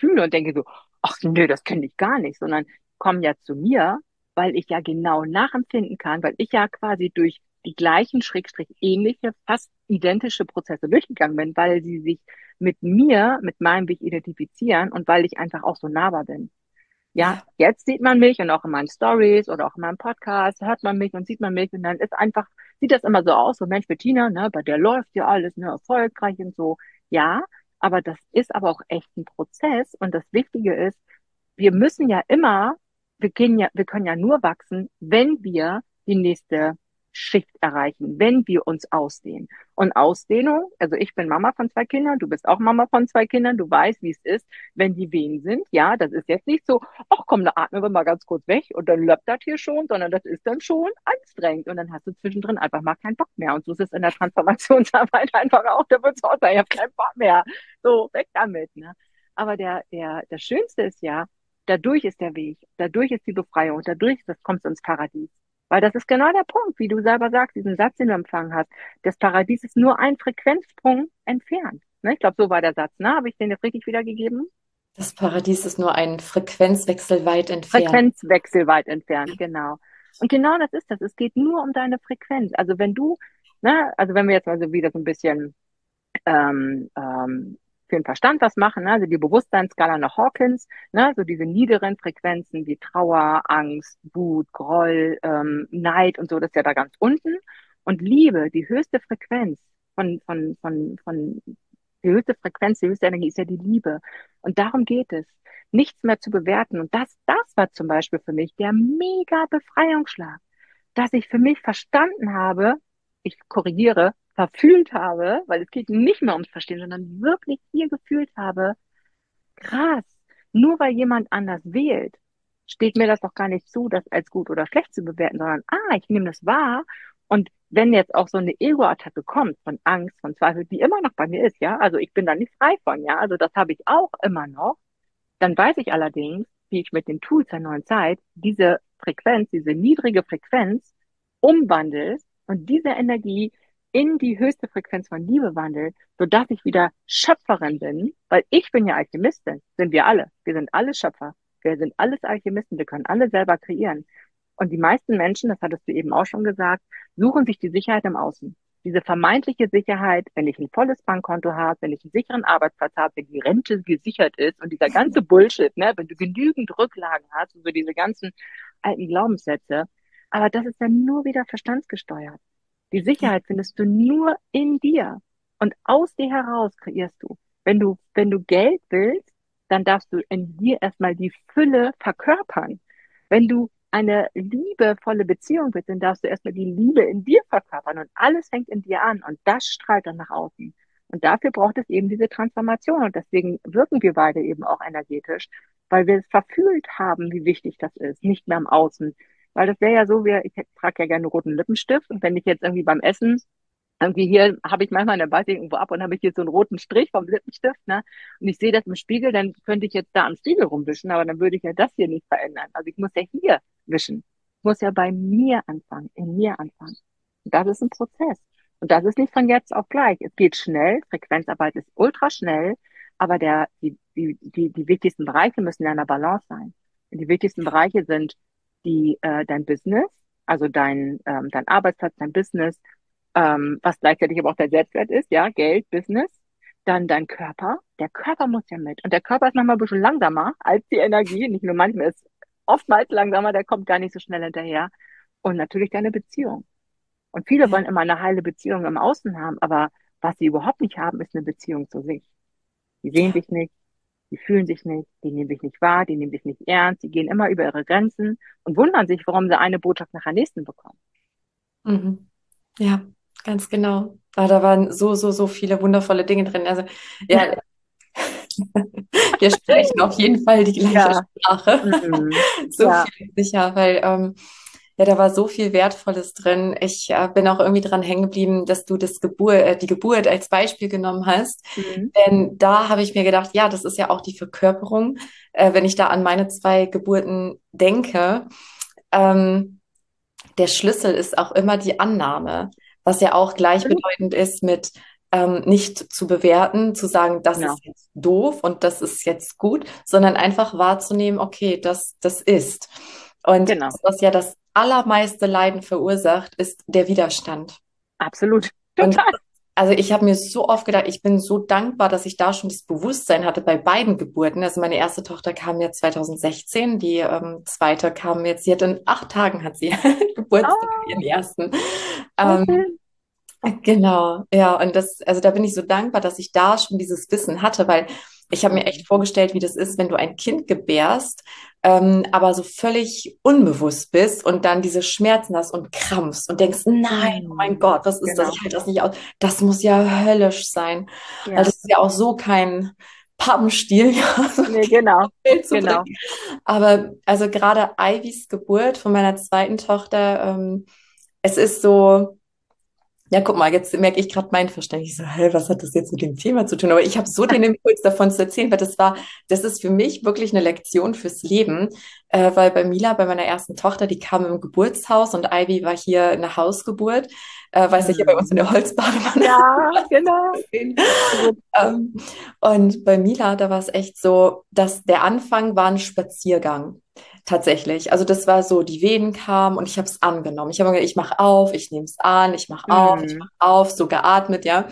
fühle und denke so, ach nö, das könnte ich gar nicht, sondern kommen ja zu mir, weil ich ja genau nachempfinden kann, weil ich ja quasi durch die gleichen, schrägstrich ähnliche, fast identische Prozesse durchgegangen bin, weil sie sich mit mir, mit meinem Weg identifizieren und weil ich einfach auch so nahbar bin. Ja, Ja, jetzt sieht man mich und auch in meinen Stories oder auch in meinem Podcast hört man mich und sieht man mich und dann ist einfach, sieht das immer so aus, so Mensch, Bettina, ne, bei der läuft ja alles, ne, erfolgreich und so. Ja, aber das ist aber auch echt ein Prozess und das Wichtige ist, wir müssen ja immer, wir können ja nur wachsen, wenn wir die nächste Schicht erreichen, wenn wir uns ausdehnen. Und Ausdehnung, also ich bin Mama von 2 Kindern, du bist auch Mama von 2 Kindern, du weißt, wie es ist, wenn die Wehen sind. Ja, das ist jetzt nicht so, ach komm, da atmen wir mal ganz kurz weg und dann läuft das hier schon, sondern das ist dann schon anstrengend und dann hast du zwischendrin einfach mal keinen Bock mehr. Und so ist es in der Transformationsarbeit einfach auch, da wird es auch sagen, ich habe keinen Bock mehr. So, weg damit, ne? Aber das Schönste ist ja, dadurch ist der Weg, dadurch ist die Befreiung, dadurch kommst du ins Paradies. Weil das ist genau der Punkt, wie du selber sagst, diesen Satz, den du empfangen hast. Das Paradies ist nur ein Frequenzsprung entfernt. Ne? Ich glaube, so war der Satz. Ne? Habe ich den jetzt richtig wiedergegeben? das Paradies ist nur ein Frequenzwechsel weit entfernt. Frequenzwechsel weit entfernt, genau. Und genau das ist das. Es geht nur um deine Frequenz. Also wenn du, ne, also wenn wir jetzt also wieder so ein bisschen für den Verstand was machen, ne? Also die Bewusstseinsskala nach Hawkins, ne? So diese niederen Frequenzen wie Trauer, Angst, Wut, Groll, Neid und so, das ist ja da ganz unten. Und Liebe, die höchste Frequenz die höchste Frequenz, die höchste Energie ist ja die Liebe. Und darum geht es, nichts mehr zu bewerten. Und das war zum Beispiel für mich der mega Befreiungsschlag, dass ich für mich verstanden habe, ich korrigiere, verfühlt habe, weil es geht nicht mehr ums Verstehen, sondern wirklich hier gefühlt habe, krass, nur weil jemand anders wählt, steht mir das doch gar nicht zu, das als gut oder schlecht zu bewerten, sondern, ich nehme das wahr. Und wenn jetzt auch so eine Ego-Attacke kommt, von Angst, von Zweifel, die immer noch bei mir ist, ja, also ich bin da nicht frei von, ja, also das habe ich auch immer noch, dann weiß ich allerdings, wie ich mit den Tools der neuen Zeit diese Frequenz, diese niedrige Frequenz umwandle und diese Energie in die höchste Frequenz von Liebe wandelt, sodass ich wieder Schöpferin bin, weil ich bin ja Alchemistin, sind wir alle. Wir sind alle Schöpfer. Wir sind alles Alchemisten. Wir können alle selber kreieren. Und die meisten Menschen, das hattest du eben auch schon gesagt, suchen sich die Sicherheit im Außen. Diese vermeintliche Sicherheit, wenn ich ein volles Bankkonto habe, wenn ich einen sicheren Arbeitsplatz habe, wenn die Rente gesichert ist und dieser ganze Bullshit, ne, wenn du genügend Rücklagen hast, so diese ganzen alten Glaubenssätze. Aber das ist dann nur wieder verstandsgesteuert. Die Sicherheit findest du nur in dir. Und aus dir heraus kreierst du. Wenn du Geld willst, dann darfst du in dir erstmal die Fülle verkörpern. Wenn du eine liebevolle Beziehung willst, dann darfst du erstmal die Liebe in dir verkörpern. Und alles fängt in dir an und das strahlt dann nach außen. Und dafür braucht es eben diese Transformation. Und deswegen wirken wir beide eben auch energetisch, weil wir es verfühlt haben, wie wichtig das ist, nicht mehr im Außen. Weil das wäre ja so, ich trage ja gerne roten Lippenstift und wenn ich jetzt irgendwie beim Essen, irgendwie hier habe ich manchmal, dann beiße ich irgendwo ab und habe ich hier so einen roten Strich vom Lippenstift, ne? Und ich sehe das im Spiegel, dann könnte ich jetzt da am Spiegel rumwischen, aber dann würde ich ja das hier nicht verändern. Also ich muss ja hier wischen. Ich muss ja bei mir anfangen, in mir anfangen. Und das ist ein Prozess. Und das ist nicht von jetzt auf gleich. Es geht schnell, Frequenzarbeit ist ultra schnell, aber die wichtigsten Bereiche müssen ja in der Balance sein. Und die wichtigsten Bereiche sind dein Business, also dein Arbeitsplatz, dein Business, was gleichzeitig aber auch dein Selbstwert ist, ja, Geld, Business, dann dein Körper. Der Körper muss ja mit. Und der Körper ist manchmal ein bisschen langsamer als die Energie. Nicht nur manchmal, ist oftmals langsamer, der kommt gar nicht so schnell hinterher. Und natürlich deine Beziehung. Und viele Ja, wollen immer eine heile Beziehung im Außen haben, aber was sie überhaupt nicht haben, ist eine Beziehung zu sich. Die sehen ja. sich nicht, die fühlen sich nicht, die nehmen sich nicht wahr, die nehmen sich nicht ernst, die gehen immer über ihre Grenzen und wundern sich, warum sie eine Botschaft nach der nächsten bekommen. Mhm. Ja, ganz genau. Ah, da waren so viele wundervolle Dinge drin. Also, ja, wir sprechen auf jeden Fall die gleiche Ja, Sprache. mhm. So Ja, viel sicher, weil ja, da war so viel Wertvolles drin. Ich bin auch irgendwie dran hängen geblieben, dass du die Geburt als Beispiel genommen hast. mhm. Denn da habe ich mir gedacht, ja, das ist ja auch die Verkörperung. Wenn ich da an meine 2 Geburten denke, ähm, der Schlüssel ist auch immer die Annahme, was ja auch gleichbedeutend ist mit nicht zu bewerten, zu sagen, das Genau, ist jetzt doof und das ist jetzt gut, sondern einfach wahrzunehmen, okay, das ist. Und genau, das, was ja das allermeiste Leiden verursacht, ist der Widerstand. absolut, Und total. also ich habe mir so oft gedacht, ich bin so dankbar, dass ich da schon das Bewusstsein hatte bei beiden Geburten. Also meine erste Tochter kam ja 2016, die zweite kam jetzt, sie hat in 8 Tagen hat sie Geburtstag, Oh, ihren ersten. voll Ähm, schön. genau, ja, und das, also da bin ich so dankbar, dass ich da schon dieses Wissen hatte, weil ich habe mir Mhm. echt vorgestellt, wie das ist, wenn du ein Kind gebärst, aber so völlig unbewusst bist und dann diese Schmerzen hast und krampfst und denkst, nein, oh mein Mhm. Gott, was ist das? Genau, Ich halte das nicht aus. Das muss ja höllisch sein, weil ja, das ist ja auch so kein Pappenstiel, ja, so ein nee, Kind genau, auf die Welt zu bringen. genau. Aber also gerade Ivys Geburt von meiner zweiten Tochter, es ist so. Ja, guck mal, jetzt merke ich gerade mein Verständnis. Ich so, hä, was hat das jetzt mit dem Thema zu tun? Aber ich habe so den Impuls davon zu erzählen, weil das ist für mich wirklich eine Lektion fürs Leben, weil bei Mila, bei meiner ersten Tochter, die kam im Geburtshaus und Ivy war hier eine Hausgeburt, weiß ich, hier bei uns in Mhm. der Holzbadewanne. Ja, genau. Voll gut. Ähm, und bei Mila, da war es echt so, dass der Anfang war ein Spaziergang. Tatsächlich. Also das war so, die Wehen kamen und ich habe es angenommen. Ich habe gesagt, ich mache auf, ich nehme es an, ich Mhm. mache auf, so geatmet, ja.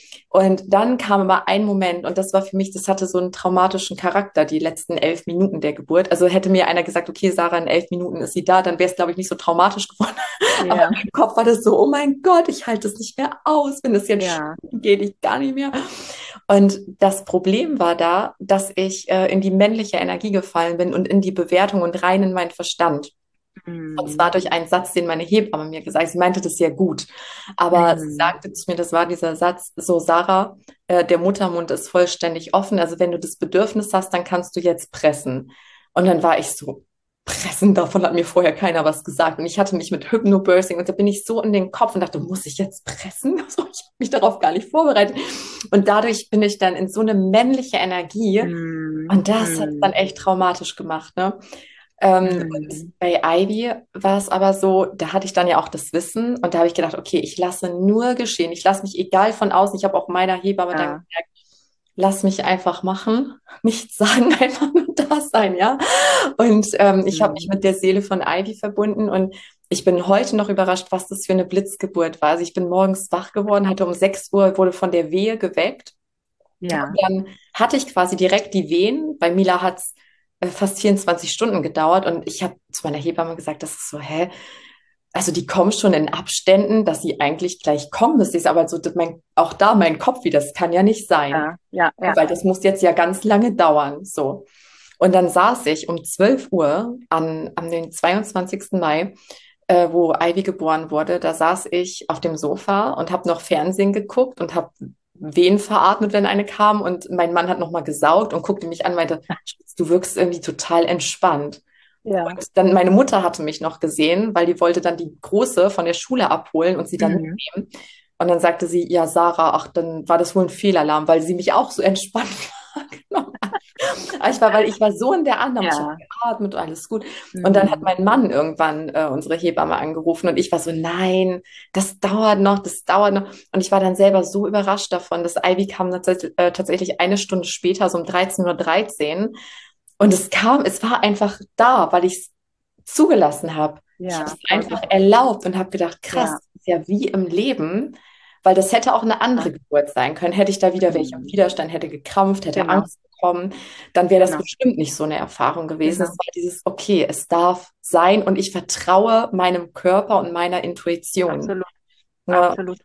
Und dann kam aber ein Moment und das war für mich, das hatte so einen traumatischen Charakter, die letzten 11 Minuten der Geburt. Also hätte mir einer gesagt, okay, Sarah, in 11 Minuten ist sie da, dann wäre es, glaube ich, nicht so traumatisch geworden. Aber Ja, in meinem Kopf war das so, oh mein Gott, ich halte es nicht mehr aus, wenn es jetzt ja. Stunden geht, ich gar nicht mehr. Und das Problem war da, dass ich in die männliche Energie gefallen bin und in die Bewertung und rein in meinen Verstand. Und zwar Mhm. durch einen Satz, den meine Hebamme mir gesagt hat. Sie meinte das sehr gut. Aber sie Mhm. sagte zu mir, das war dieser Satz, so Sarah, der Muttermund ist vollständig offen. Also wenn du das Bedürfnis hast, dann kannst du jetzt pressen. Und dann war ich so, pressen, davon hat mir vorher keiner was gesagt. Und ich hatte mich mit Hypnobirthing und da bin ich so in den Kopf und dachte, muss ich jetzt pressen? Also ich habe mich darauf gar nicht vorbereitet. Und dadurch bin ich dann in so eine männliche Energie. Mhm. Und das hat es dann Mhm. echt traumatisch gemacht, ne? Und Mhm. bei Ivy war es aber so, da hatte ich dann ja auch das Wissen und da habe ich gedacht, okay, ich lasse nur geschehen. Ich lasse mich egal von außen. Ich habe auch meiner Hebamme dann Ja. gesagt, lass mich einfach machen, nichts sagen, einfach nur da sein, ja. Und ich habe mich Mhm. mit der Seele von Ivy verbunden und ich bin heute noch überrascht, was das für eine Blitzgeburt war. Also ich bin morgens wach geworden, hatte um 6 Uhr, wurde von der Wehe geweckt. Ja. Und dann hatte ich quasi direkt die Wehen. Bei Mila hat es fast 24 Stunden gedauert und ich habe zu meiner Hebamme gesagt, das ist so, hä? Also die kommen schon in Abständen, dass sie eigentlich gleich kommen. Das ist aber so, dass auch da mein Kopf, wie das kann ja nicht sein, Ja. Ja. Ja. weil das muss jetzt ja ganz lange dauern. So. Und dann saß ich um 12 Uhr an den 22. Mai, wo Ivy geboren wurde, da saß ich auf dem Sofa und habe noch Fernsehen geguckt und habe Wehen veratmet, wenn eine kam. Und mein Mann hat nochmal gesaugt und guckte mich an, meinte, Schatz, du wirkst irgendwie total entspannt. Ja. Und dann meine Mutter hatte mich noch gesehen, weil die wollte dann die Große von der Schule abholen und sie dann Mhm. mitnehmen. Und dann sagte sie, ja, Sarah, ach, dann war das wohl ein Fehlalarm, weil sie mich auch so entspannt wahrgenommen hat. Aber weil ich war so in der Annahme, ich habe Ja. geatmet und alles gut. Und dann hat Mhm. mein Mann irgendwann unsere Hebamme angerufen und ich war so, nein, das dauert noch, das dauert noch. Und ich war dann selber so überrascht davon, dass Ivy kam tatsächlich eine Stunde später, so um 13:13 Uhr. Und es war einfach da, weil ich es zugelassen habe. Ich habe Ja. es Voll gut. einfach erlaubt und habe gedacht, krass, Ja. das ist ja wie im Leben, weil das hätte auch eine Ja. andere Geburt sein können. Hätte ich da wieder welche im Mhm. Widerstand, hätte gekrampft, hätte Genau. Angst bekommen, dann wäre das Genau. bestimmt nicht so eine Erfahrung gewesen. Es Genau. war dieses, okay, es darf sein und ich vertraue meinem Körper und meiner Intuition. Absolut. Ja, Absolut.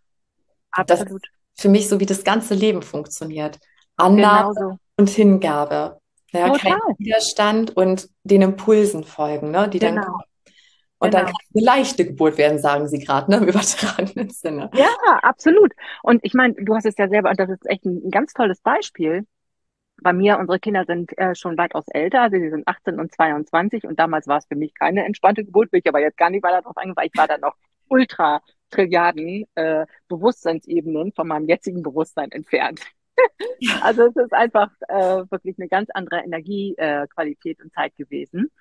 das ist Absolut. für mich so, wie das ganze Leben funktioniert. Annahme Genauso. und Hingabe. Ja, kein Total. Widerstand und den Impulsen folgen, ne, die dann Genau. kommen. Und dann kann Genau. es eine leichte Geburt werden, sagen Sie gerade, ne, im übertragenen Sinne. Ja, absolut. Und ich meine, du hast es ja selber, und das ist echt ein ganz tolles Beispiel. Bei mir, unsere Kinder sind schon weitaus älter, also sie sind 18 und 22 und damals war es für mich keine entspannte Geburt, will ich aber jetzt gar nicht weiter darauf eingehen, weil ich war dann noch ultra Trilliarden Bewusstseinsebenen von meinem jetzigen Bewusstsein entfernt. Also es ist einfach wirklich eine ganz andere Energiequalität Qualität und Zeit gewesen.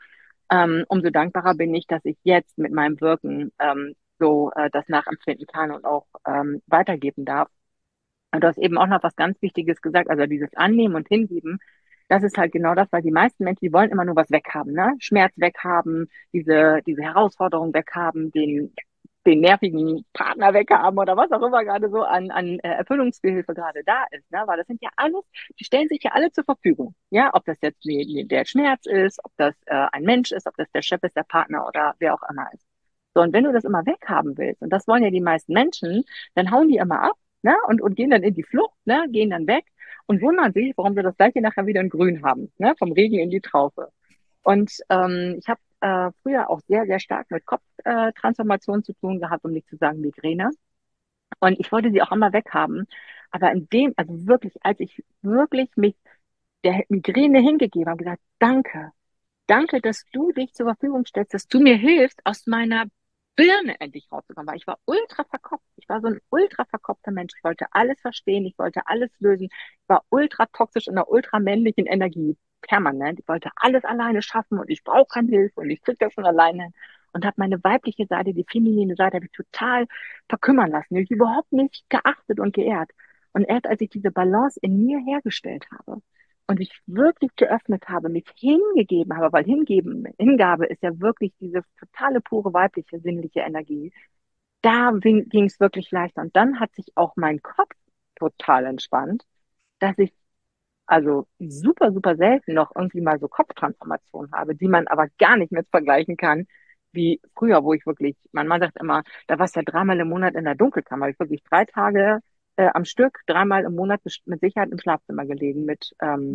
Umso dankbarer bin ich, dass ich jetzt mit meinem Wirken so das nachempfinden kann und auch weitergeben darf. Und du hast eben auch noch was ganz Wichtiges gesagt, also dieses Annehmen und Hingeben. Das ist halt genau das, weil die meisten Menschen, die wollen immer nur was weghaben, ne? Schmerz weghaben, diese Herausforderung weghaben, den nervigen Partner weghaben oder was auch immer gerade so an Erfüllungsgehilfe gerade da ist, ne? Weil das sind ja alles, die stellen sich ja alle zur Verfügung, ja? Ob das jetzt der Schmerz ist, ob das ein Mensch ist, ob das der Chef ist, der Partner oder wer auch immer ist. So, und wenn du das immer weghaben willst, und das wollen ja die meisten Menschen, dann hauen die immer ab, ne? Und gehen dann in die Flucht, ne? Gehen dann weg und wundern sich, warum sie das gleiche nachher wieder in Grün haben, ne? Vom Regen in die Traufe. Und ich habe früher auch sehr, sehr stark mit Kopftransformation zu tun gehabt, um nicht zu sagen Migräne. Und ich wollte sie auch immer weghaben. Aber also wirklich, als ich wirklich mich der Migräne hingegeben habe, gesagt, danke, danke, dass du dich zur Verfügung stellst, dass du mir hilfst, aus meiner Birne endlich rauszukommen, weil ich war ultra verkopft. Ich war so ein ultra verkopfter Mensch. Ich wollte alles verstehen, ich wollte alles lösen. Ich war ultra toxisch in einer ultra männlichen Energie, permanent. Ich wollte alles alleine schaffen und ich brauche keine Hilfe und ich krieg das schon alleine hin. Und habe meine weibliche Seite, die feminine Seite, habe ich total verkümmern lassen. Die habe ich überhaupt nicht geachtet und geehrt. Und erst als ich diese Balance in mir hergestellt habe, und ich wirklich geöffnet habe, mich hingegeben habe, weil Hingabe ist ja wirklich diese totale, pure weibliche, sinnliche Energie. Da ging es wirklich leichter. Und dann hat sich auch mein Kopf total entspannt, dass ich also super, super selten noch irgendwie mal so Kopftransformationen habe, die man aber gar nicht mit vergleichen kann, wie früher, wo ich wirklich, mein Mann sagt immer, da warst du ja dreimal im Monat in der Dunkelkammer. Ich wirklich 3 Tage am Stück, dreimal im Monat mit Sicherheit im Schlafzimmer gelegen mit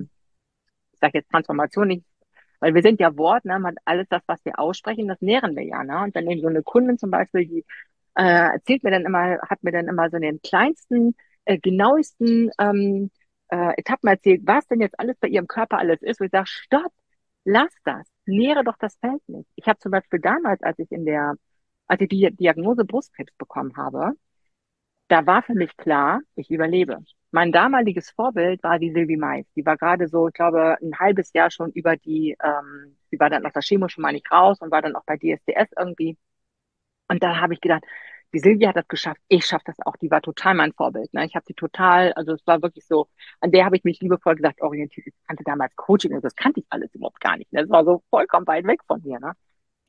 ich sage jetzt Transformation nicht, weil wir sind ja Wort, ne, alles das, was wir aussprechen, das nähren wir ja, ne? Und wenn eben so eine Kundin zum Beispiel, die erzählt mir dann immer, hat mir dann immer so in den kleinsten, genauesten Etappen erzählt, was denn jetzt alles bei ihrem Körper alles ist. Und ich sage, stopp, lass das, nähere doch das Feld nicht. Ich habe zum Beispiel damals, als ich die Diagnose Brustkrebs bekommen habe, da war für mich klar, ich überlebe. Mein damaliges Vorbild war die Sylvie Mais. Die war gerade so, ich glaube, ein halbes Jahr schon sie war dann aus der Chemo schon mal nicht raus und war dann auch bei DSDS irgendwie. Und da habe ich gedacht, die Silvia hat das geschafft, ich schaffe das auch. Die war total mein Vorbild. Ne? Ich habe sie total, also es war wirklich so, an der habe ich mich liebevoll gesagt orientiert. Ich kannte damals Coaching und das kannte ich alles überhaupt gar nicht. Ne? Das war so vollkommen weit weg von mir. Ne?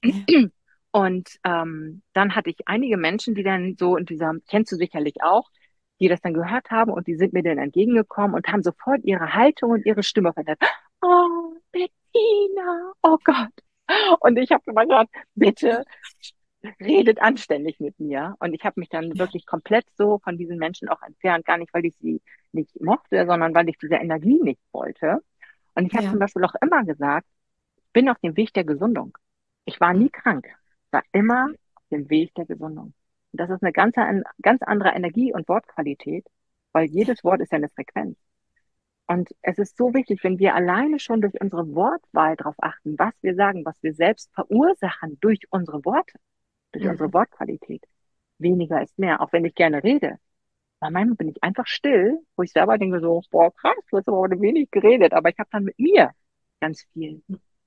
Und dann hatte ich einige Menschen, die dann so in dieser, kennst du sicherlich auch, die das dann gehört haben und die sind mir dann entgegengekommen und haben sofort ihre Haltung und ihre Stimme verändert. Oh, Bettina, oh Gott. Und ich habe immer gesagt, bitte redet anständig mit mir. Und ich habe mich dann wirklich komplett so von diesen Menschen auch entfernt, gar nicht, weil ich sie nicht mochte, sondern weil ich diese Energie nicht wollte. Und ich habe Ja. zum Beispiel auch immer gesagt, ich bin auf dem Weg der Gesundung. Ich war nie krank, ich war immer auf dem Weg der Gesundung. Und das ist eine ganz andere Energie und Wortqualität, weil jedes Wort ist ja eine Frequenz. Und es ist so wichtig, wenn wir alleine schon durch unsere Wortwahl darauf achten, was wir sagen, was wir selbst verursachen durch unsere Worte, durch unsere Mhm. Wortqualität. Weniger ist mehr, auch wenn ich gerne rede. Bei manchmal bin ich einfach still, wo ich selber denke so, boah, krass, du hast aber heute wenig geredet, aber ich habe dann mit mir ganz viel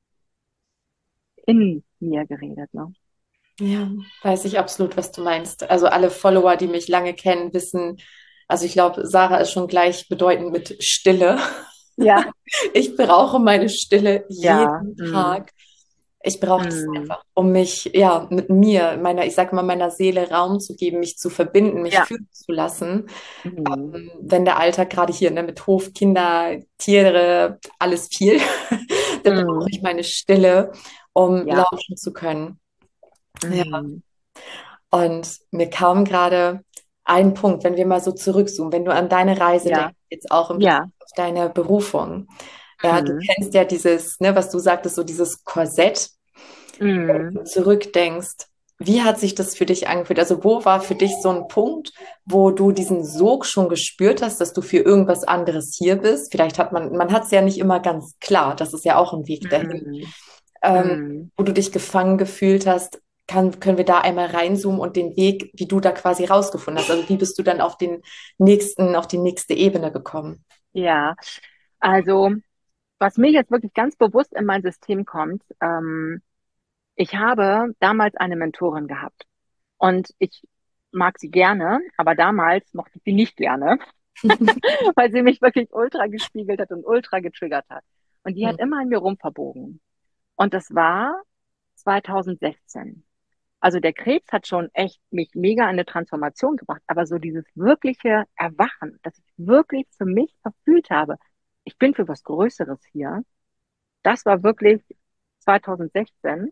in mir geredet, ne? Ja, weiß ich absolut, was du meinst. Also alle Follower, die mich lange kennen, wissen, also ich glaube, Sarah ist schon gleichbedeutend mit Stille. Ja, Ich brauche meine Stille ja, jeden Tag. Ich brauche das mm, einfach, um mich, ja, mit mir, ich sag mal, meiner Seele Raum zu geben, mich zu verbinden, mich ja, fühlen zu lassen. mm, Wenn der Alltag gerade hier, ne, mit Hof, Kinder, Tiere, alles viel, dann brauche ich mm, meine Stille, um ja, lauschen zu können. Ja. mm, Und mir kam gerade ein Punkt, wenn wir mal so zurückzoomen, wenn du an deine Reise ja, denkst, jetzt auch in Bezug ja, auf deine Berufung. Ja, du mm, kennst ja dieses, ne, was du sagtest, so dieses Korsett, wenn mm, du zurückdenkst. Wie hat sich das für dich angefühlt? Also wo war für dich so ein Punkt, wo du diesen Sog schon gespürt hast, dass du für irgendwas anderes hier bist? Vielleicht man hat es ja nicht immer ganz klar, das ist ja auch ein Weg dahin. mm, Ähm, mm. Wo du dich gefangen gefühlt hast, können wir da einmal reinzoomen und den Weg, wie du da quasi rausgefunden hast. Also wie bist du dann auf die nächste Ebene gekommen? Ja, also was mir jetzt wirklich ganz bewusst in mein System kommt, ich habe damals eine Mentorin gehabt und ich mag sie gerne, aber damals mochte ich sie nicht gerne. weil sie mich wirklich ultra gespiegelt hat und ultra getriggert hat. Und die Mhm. hat immer an mir rumverbogen. Und das war 2016. Also der Krebs hat schon echt mich mega in eine Transformation gebracht, aber so dieses wirkliche Erwachen, dass ich wirklich für mich verfühlt habe, ich bin für was Größeres hier, das war wirklich 2016.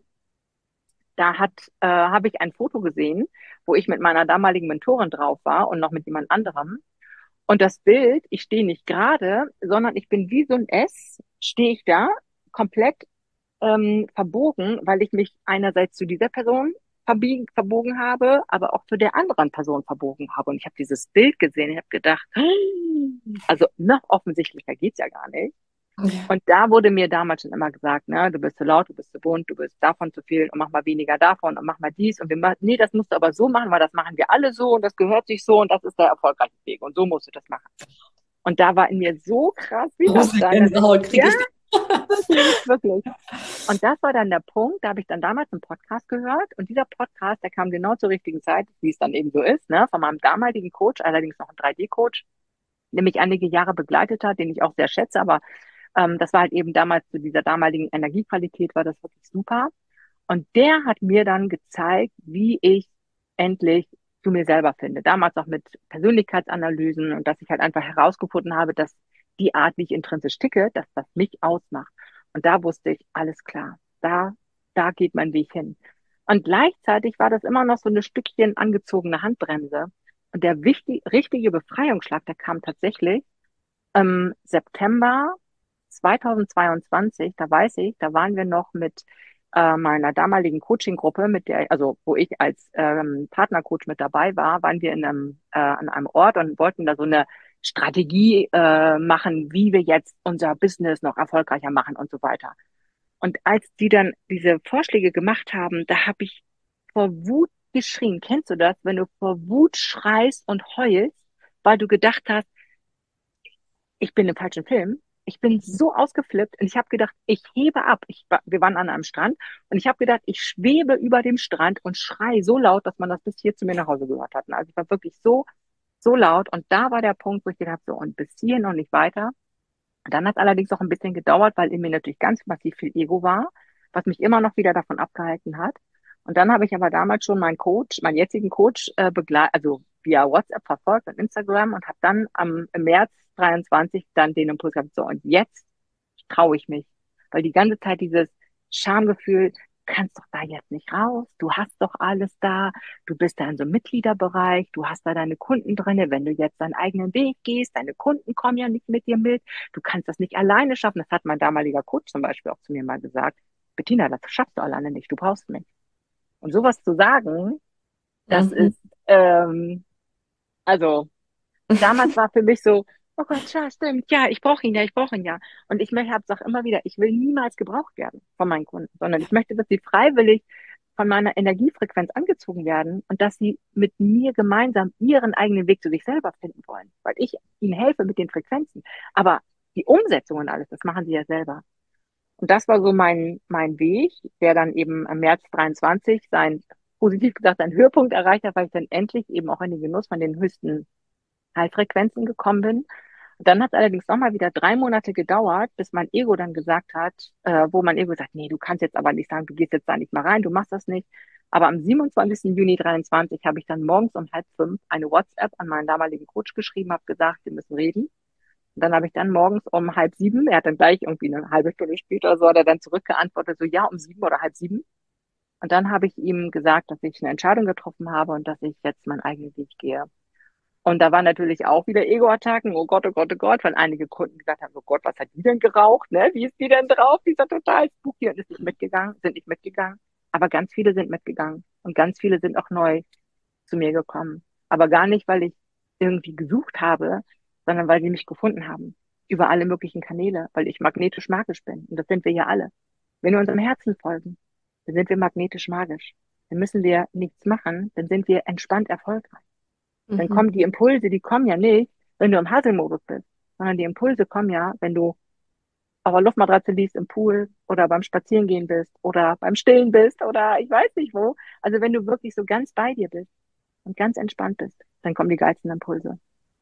Habe ich ein Foto gesehen, wo ich mit meiner damaligen Mentorin drauf war und noch mit jemand anderem. Und das Bild, ich stehe nicht gerade, sondern ich bin wie so ein S, stehe ich da, komplett verbogen, weil ich mich einerseits zu dieser Person verbogen habe, aber auch zu der anderen Person verbogen habe. Und ich habe dieses Bild gesehen, ich habe gedacht, also noch offensichtlicher geht's ja gar nicht. Ja. Und da wurde mir damals schon immer gesagt, ne, du bist zu laut, du bist zu bunt, du bist davon zu viel und mach mal weniger davon und mach mal dies und wir machen, nee, das musst du aber so machen, weil das machen wir alle so und das gehört sich so und das ist der erfolgreiche Weg und so musst du das machen. Und da war in mir so krass Große Widerstand, dass ich, Gänsehaut kriege ja, ich. wirklich, wirklich. Und das war dann der Punkt, da habe ich dann damals einen Podcast gehört und dieser Podcast, der kam genau zur richtigen Zeit, wie es dann eben so ist, ne, von meinem damaligen Coach, allerdings noch ein 3D-Coach, der mich einige Jahre begleitet hat, den ich auch sehr schätze, aber das war halt eben damals zu dieser damaligen Energiequalität war das wirklich super. Und der hat mir dann gezeigt, wie ich endlich zu mir selber finde. Damals auch mit Persönlichkeitsanalysen und dass ich halt einfach herausgefunden habe, dass die Art, wie ich intrinsisch ticke, dass das mich ausmacht. Und da wusste ich, alles klar, da geht mein Weg hin. Und gleichzeitig war das immer noch so eine Stückchen angezogene Handbremse. Und der richtige Befreiungsschlag, der kam tatsächlich im September 2022, da weiß ich, da waren wir noch mit meiner damaligen Coaching-Gruppe, mit der, also wo ich als Partnercoach mit dabei war, waren wir an einem Ort und wollten da so eine Strategie machen, wie wir jetzt unser Business noch erfolgreicher machen und so weiter. Und als die dann diese Vorschläge gemacht haben, da habe ich vor Wut geschrien. Kennst du das, wenn du vor Wut schreist und heulst, weil du gedacht hast, ich bin im falschen Film. Ich bin so ausgeflippt und ich habe gedacht, ich hebe ab. Wir waren an einem Strand und ich habe gedacht, ich schwebe über dem Strand und schrei so laut, dass man das bis hier zu mir nach Hause gehört hat. Also ich war wirklich so laut und da war der Punkt, wo ich gedacht habe, so und bis hierhin und nicht weiter. Und dann hat es allerdings auch ein bisschen gedauert, weil in mir natürlich ganz massiv viel Ego war, was mich immer noch wieder davon abgehalten hat. Und dann habe ich aber damals schon meinen jetzigen Coach also via WhatsApp verfolgt und Instagram und habe dann im März 23 dann den Impuls gehabt, so und jetzt traue ich mich. Weil die ganze Zeit dieses Schamgefühl, du kannst doch da jetzt nicht raus, du hast doch alles da, du bist da in so einem Mitgliederbereich, du hast da deine Kunden drinne, wenn du jetzt deinen eigenen Weg gehst, deine Kunden kommen ja nicht mit dir mit, du kannst das nicht alleine schaffen. Das hat mein damaliger Coach zum Beispiel auch zu mir mal gesagt. Bettina, das schaffst du alleine nicht, du brauchst mich. Und sowas zu sagen, das Mhm. ist, also damals war für mich so, oh Gott, ja, stimmt, ja, ich brauche ihn ja. Und ich habe es auch immer wieder, ich will niemals gebraucht werden von meinen Kunden, sondern ich möchte, dass sie freiwillig von meiner Energiefrequenz angezogen werden und dass sie mit mir gemeinsam ihren eigenen Weg zu sich selber finden wollen, weil ich ihnen helfe mit den Frequenzen. Aber die Umsetzung und alles, das machen sie ja selber. Und das war so mein Weg, der dann eben im März 23 positiv gesagt, seinen Höhepunkt erreicht hat, weil ich dann endlich eben auch in den Genuss von den höchsten High-Frequenzen gekommen bin. Und dann hat es allerdings nochmal wieder 3 Monate gedauert, bis mein Ego dann gesagt hat, wo mein Ego sagt, nee, du kannst jetzt aber nicht sagen, du gehst jetzt da nicht mal rein, du machst das nicht. Aber am 27. Juni 23 habe ich dann morgens um 4:30 eine WhatsApp an meinen damaligen Coach geschrieben, habe gesagt, wir müssen reden. Und dann habe ich dann morgens um 6:30, er hat dann gleich irgendwie eine halbe Stunde später so, hat er dann zurückgeantwortet, so ja, um 7 oder 6:30. Und dann habe ich ihm gesagt, dass ich eine Entscheidung getroffen habe und dass ich jetzt meinen eigenen Weg gehe. Und da waren natürlich auch wieder Ego-Attacken. Oh Gott, weil einige Kunden gesagt haben, oh Gott, was hat die denn geraucht, ne? Wie ist die denn drauf? Die ist ja total spooky und ist nicht mitgegangen, sind nicht mitgegangen. Aber ganz viele sind mitgegangen. Und ganz viele sind auch neu zu mir gekommen. Aber gar nicht, weil ich irgendwie gesucht habe, sondern weil sie mich gefunden haben. Über alle möglichen Kanäle, weil ich magnetisch magisch bin. Und das sind wir ja alle. Wenn wir unserem Herzen folgen, dann sind wir magnetisch magisch. Dann müssen wir nichts machen, dann sind wir entspannt erfolgreich. Dann Mhm. kommen die Impulse, die kommen ja nicht, wenn du im Hustle-Modus bist, sondern die Impulse kommen ja, wenn du auf der Luftmatratze liegst im Pool oder beim Spazierengehen bist oder beim Stillen bist oder ich weiß nicht wo. Also wenn du wirklich so ganz bei dir bist und ganz entspannt bist, dann kommen die geilsten Impulse.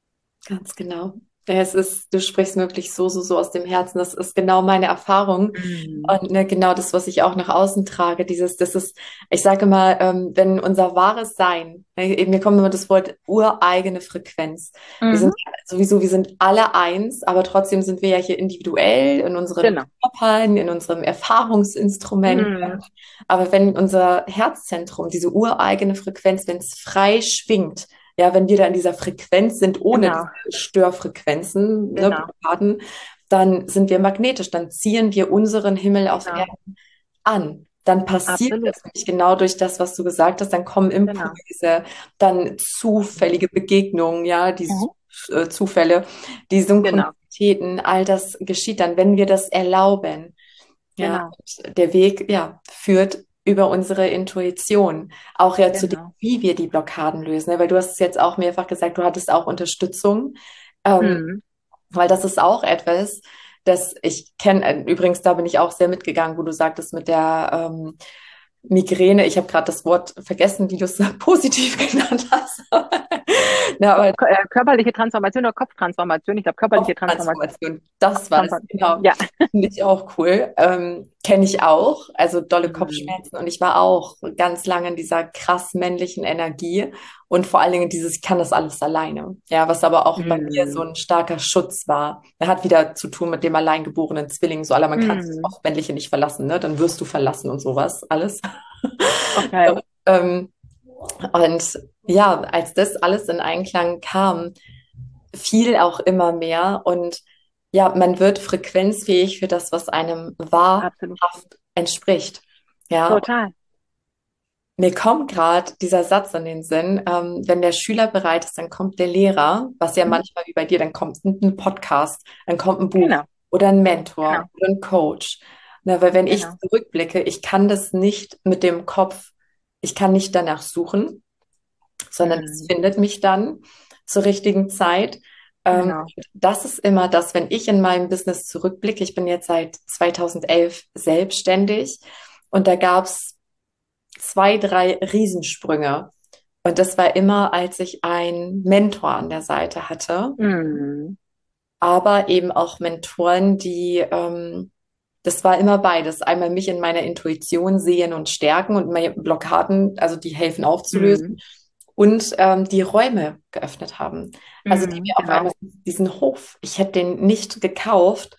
Ganz genau. Ja, du sprichst wirklich so aus dem Herzen. Das ist genau meine Erfahrung. Mhm. Und ne, genau das, was ich auch nach außen trage, das ist, ich sage immer, wenn unser wahres Sein, mir kommt immer das Wort ureigene Frequenz. Wir Mhm. sind sowieso, wir sind alle eins, aber trotzdem sind wir ja hier individuell in unseren Genau. Körpern, in unserem Erfahrungsinstrument. Mhm. Aber wenn unser Herzzentrum, diese ureigene Frequenz, wenn es frei schwingt, ja, wenn wir da in dieser Frequenz sind, ohne Genau. diese Störfrequenzen, ne, Genau. Blockaden, dann sind wir magnetisch, dann ziehen wir unseren Himmel auf Genau. Erden an. Dann passiert Absolut. das nämlich genau durch das, was du gesagt hast, dann kommen Genau. Impulse, dann zufällige Begegnungen, ja, Mhm. Zufälle, die Genau. Synchronizitäten, all das geschieht dann, wenn wir das erlauben. Ja, Genau. und der Weg, ja, führt über unsere Intuition, auch ja zu dem, Genau. wie wir die Blockaden lösen, ne? Weil du hast es jetzt auch mehrfach gesagt, du hattest auch Unterstützung, ähm, Mhm. weil das ist auch etwas, das ich kenne, übrigens, da bin ich auch sehr mitgegangen, wo du sagtest mit der Migräne, ich habe gerade das Wort vergessen, wie du es positiv genannt hast. Na, aber Körperliche Transformation oder Kopftransformation? Ich glaube, körperliche Transformation. Kopftransformation, das war es, genau. Ja. Finde ich auch cool. Kenne ich auch, also dolle Mhm. Kopfschmerzen und ich war auch ganz lange in dieser krass männlichen Energie und vor allen Dingen dieses, ich kann das alles alleine. Ja, was aber auch bei mir so Mhm. ein starker Schutz war. Er hat wieder zu tun mit dem alleingeborenen Zwilling, so aller, man kann sich Mhm. auf Männliche nicht verlassen, ne? Dann wirst du verlassen und sowas, alles. Okay. Ähm, und ja, als das alles in Einklang kam, fiel auch immer mehr und ja, man wird frequenzfähig für das, was einem Absolut. wahrhaft entspricht. Ja, und Total. mir kommt gerade dieser Satz in den Sinn, wenn der Schüler bereit ist, dann kommt der Lehrer, was ja Mhm. manchmal wie bei dir, dann kommt ein Podcast, dann kommt ein Buch Genau. oder ein Mentor Genau. oder ein Coach. Na, weil wenn ich Genau. zurückblicke, ich kann das nicht mit dem Kopf, ich kann nicht danach suchen, sondern es Mhm. findet mich dann zur richtigen Zeit. Genau. Das ist immer das, wenn ich in meinem Business zurückblicke. Ich bin jetzt seit 2011 selbstständig und da gab es zwei, drei Riesensprünge. Und das war immer, als ich einen Mentor an der Seite hatte, Mhm. aber eben auch Mentoren, das war immer beides. Einmal mich in meiner Intuition sehen und stärken und meine Blockaden, also die helfen aufzulösen Mhm. und die Räume geöffnet haben. Also die Mhm. mir auf Genau. einmal diesen Hof, ich hätte den nicht gekauft,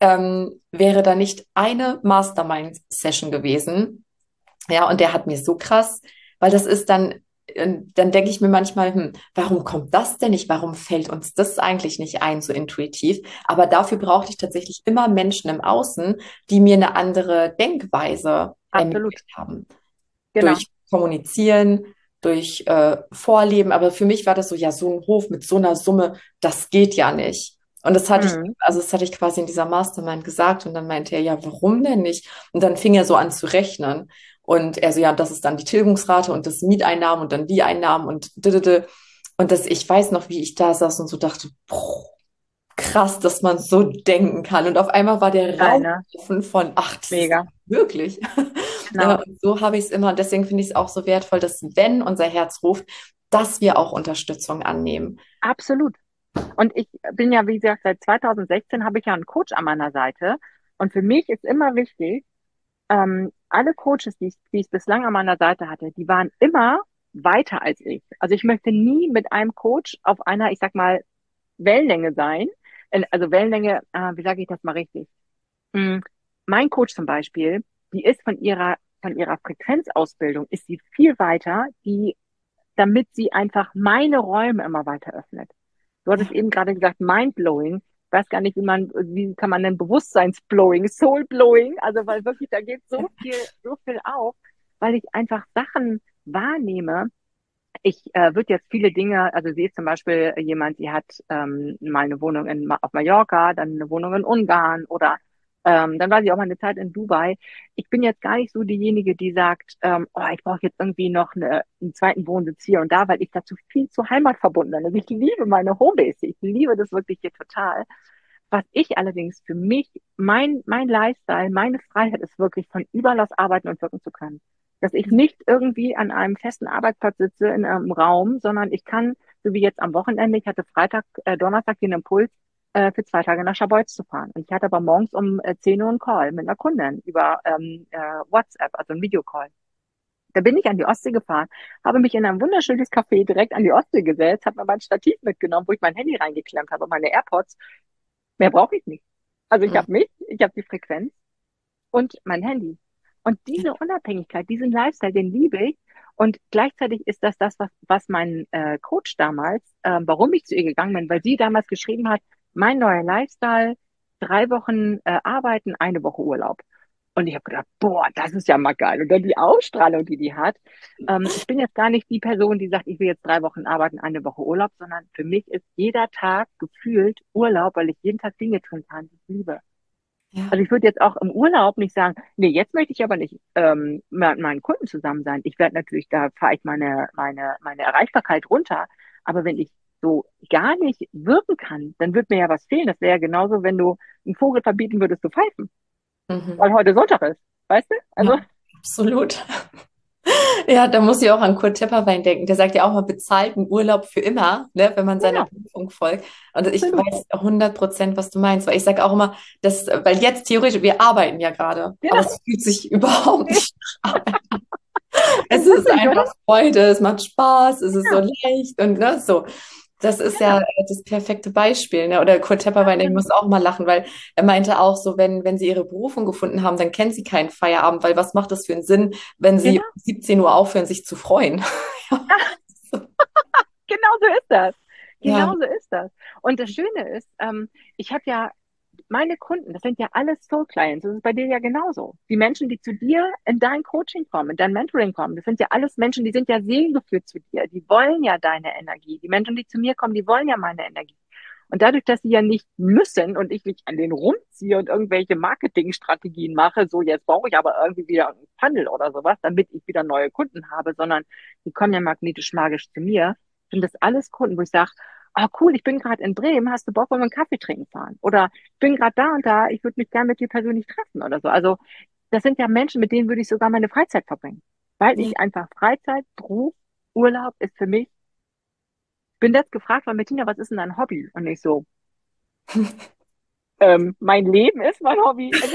wäre da nicht eine Mastermind-Session gewesen. Ja, und der hat mir so krass, weil das ist dann denke ich mir manchmal, warum kommt das denn nicht? Warum fällt uns das eigentlich nicht ein, so intuitiv? Aber dafür brauchte ich tatsächlich immer Menschen im Außen, die mir eine andere Denkweise Absolut. ermöglicht haben. Genau. Durch Kommunizieren, durch Vorleben. Aber für mich war das so, ja, so ein Hof mit so einer Summe, das geht ja nicht. Und Mhm. das hatte ich quasi in dieser Mastermind gesagt. Und dann meinte er, ja, warum denn nicht? Und dann fing er so an zu rechnen. Und er so, ja, das ist dann die Tilgungsrate und das Mieteinnahmen und dann die Einnahmen und didede. Und ich weiß noch, wie ich da saß und so dachte, boah, krass, dass man so denken kann. Und auf einmal war der Geil, Raum ne? offen von, ach, das ist Mega. wirklich. Ja, Genau. und so habe ich es immer. Und deswegen finde ich es auch so wertvoll, dass wenn unser Herz ruft, dass wir auch Unterstützung annehmen. Absolut. Und ich bin ja, wie gesagt, seit 2016 habe ich ja einen Coach an meiner Seite. Und für mich ist immer wichtig, alle Coaches, die ich bislang an meiner Seite hatte, die waren immer weiter als ich. Also ich möchte nie mit einem Coach auf einer, ich sag mal, Wellenlänge sein. Also Wellenlänge, wie sage ich das mal richtig? Mm, Mein Coach zum Beispiel, die ist von ihrer Frequenzausbildung, ist sie viel weiter, damit sie einfach meine Räume immer weiter öffnet. Du hattest Ja, eben gerade gesagt, mindblowing. Ich weiß gar nicht, wie kann man denn Bewusstseinsblowing, soulblowing, also weil wirklich, da geht so viel auf, weil ich einfach Sachen wahrnehme. Ich würde jetzt viele Dinge, also sie ist zum Beispiel jemand, die hat mal eine Wohnung auf Mallorca, dann eine Wohnung in Ungarn oder dann war sie auch mal eine Zeit in Dubai. Ich bin jetzt gar nicht so diejenige, die sagt, oh, ich brauche jetzt irgendwie noch einen zweiten Wohnsitz hier und da, weil ich dazu viel zu Heimat verbunden bin. Also ich liebe meine Homebase, ich liebe das wirklich hier total. Was ich allerdings für mich, mein Lifestyle, meine Freiheit ist wirklich von überall aus arbeiten und wirken zu können. Dass ich nicht irgendwie an einem festen Arbeitsplatz sitze in einem Raum, sondern ich kann, so wie jetzt am Wochenende, ich hatte Donnerstag den Impuls, für 2 Tage nach Scharbeutz zu fahren. Und ich hatte aber morgens um 10 Uhr einen Call mit einer Kundin über WhatsApp, also ein Videocall. Da bin ich an die Ostsee gefahren, habe mich in ein wunderschönes Café direkt an die Ostsee gesetzt, habe mir mein Stativ mitgenommen, wo ich mein Handy reingeklemmt habe und meine AirPods. Mehr brauche ich nicht. Also ich Mhm. habe mich, ich habe die Frequenz und mein Handy. Und diese Unabhängigkeit, diesen Lifestyle, den liebe ich. Und gleichzeitig ist das, was mein Coach damals, warum ich zu ihr gegangen bin, weil sie damals geschrieben hat, mein neuer Lifestyle, 3 Wochen arbeiten, eine Woche Urlaub. Und ich habe gedacht, boah, das ist ja mal geil. Und dann die Ausstrahlung, die die hat. Ich bin jetzt gar nicht die Person, die sagt, ich will jetzt 3 Wochen arbeiten, eine Woche Urlaub, sondern für mich ist jeder Tag gefühlt Urlaub, weil ich jeden Tag Dinge tun kann, die ich liebe. Ja, Also ich würde jetzt auch im Urlaub nicht sagen, nee, jetzt möchte ich aber nicht mit meinen Kunden zusammen sein. Ich werde natürlich, da fahre ich meine Erreichbarkeit runter. Aber wenn ich so gar nicht wirken kann, dann wird mir ja was fehlen. Das wäre ja genauso, wenn du einen Vogel verbieten würdest zu pfeifen, mhm. weil heute Sonntag ist. Weißt du? Also, Ja, absolut. Ja, da muss ich auch an Kurt Tepperwein denken. Der sagt ja auch mal bezahlten Urlaub für immer, ne, wenn man seiner genau, Berufung folgt. Und ich absolut. weiß 100%, was du meinst, weil ich sage auch immer, weil jetzt theoretisch, wir arbeiten ja gerade, aber Genau. es fühlt sich überhaupt nicht nach Arbeit. Es ist Witzig, oder? einfach Freude, es macht Spaß, es ist so Ja, leicht und ne, so. Das ist ja genau. das perfekte Beispiel, ne? Oder Kurt Tepperwein, ich Absolut. muss auch mal lachen, weil er meinte auch so, wenn sie ihre Berufung gefunden haben, dann kennen sie keinen Feierabend, weil was macht das für einen Sinn, wenn sie Genau. um 17 Uhr aufhören, sich zu freuen? Genau so ist das. Ja, Genau so ist das. Und das Schöne ist, ich habe ja meine Kunden, das sind ja alles Soul Clients. Das ist bei dir ja genauso. Die Menschen, die zu dir in dein Coaching kommen, in dein Mentoring kommen, das sind ja alles Menschen, die sind ja seelengeführt zu dir. Die wollen ja deine Energie. Die Menschen, die zu mir kommen, die wollen ja meine Energie. Und dadurch, dass sie ja nicht müssen und ich mich an den rumziehe und irgendwelche Marketingstrategien mache, so jetzt brauche ich aber irgendwie wieder einen Funnel oder sowas, damit ich wieder neue Kunden habe, sondern die kommen ja magnetisch magisch zu mir, sind das alles Kunden, wo ich sage, ah cool, ich bin gerade in Bremen, hast du Bock, wollen wir einen Kaffee trinken fahren? Oder ich bin gerade da und da, ich würde mich gerne mit dir persönlich treffen oder so. Also das sind ja Menschen, mit denen würde ich sogar meine Freizeit verbringen. Weil ja. ich einfach Freizeit, Beruf, Urlaub ist für mich, ich bin jetzt gefragt von Bettina, was ist denn dein Hobby? Und ich so, mein Leben ist mein Hobby. Also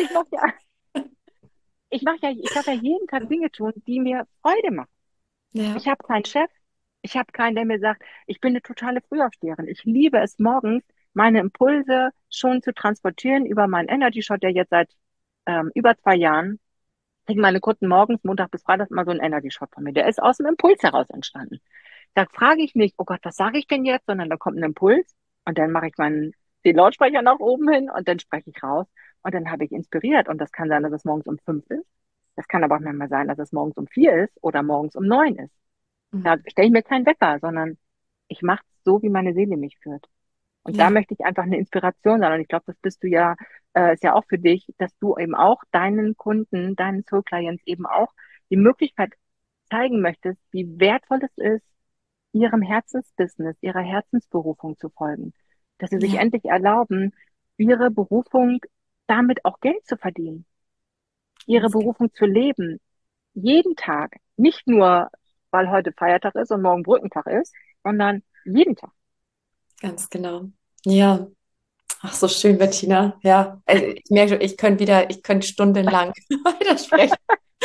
ich darf ja jeden Tag Dinge tun, die mir Freude machen. Ja. Ich habe keinen Chef, ich habe keinen, der mir sagt, ich bin eine totale Frühaufsteherin. Ich liebe es morgens, meine Impulse schon zu transportieren über meinen Energy Shot, der jetzt seit über 2 Jahren kriegen meine Kunden morgens, Montag bis Freitag immer so einen Energy Shot von mir. Der ist aus dem Impuls heraus entstanden. Da frage ich nicht, oh Gott, was sage ich denn jetzt, sondern da kommt ein Impuls und dann mache ich den Lautsprecher nach oben hin und dann spreche ich raus und dann habe ich inspiriert. Und das kann sein, dass es morgens um 5 ist. Das kann aber auch manchmal sein, dass es morgens um 4 ist oder morgens um 9 ist. Da Mhm. stelle ich mir keinen Wecker, sondern ich mache es so, wie meine Seele mich führt. Und da Ja, möchte ich einfach eine Inspiration sein. Und ich glaube, das bist du ja, ist ja auch für dich, dass du eben auch deinen Kunden, deinen Soul Clients eben auch die Möglichkeit zeigen möchtest, wie wertvoll es ist, ihrem Herzensbusiness, ihrer Herzensberufung zu folgen. Dass sie sich ja, endlich erlauben, ihre Berufung damit auch Geld zu verdienen, ihre ganz, Berufung zu leben. Jeden Tag. Nicht nur, weil heute Feiertag ist und morgen Brückentag ist, sondern jeden Tag. ganz genau. Ja, ach, so schön, Bettina. Ja, also ich merke schon, ich könnte stundenlang weitersprechen.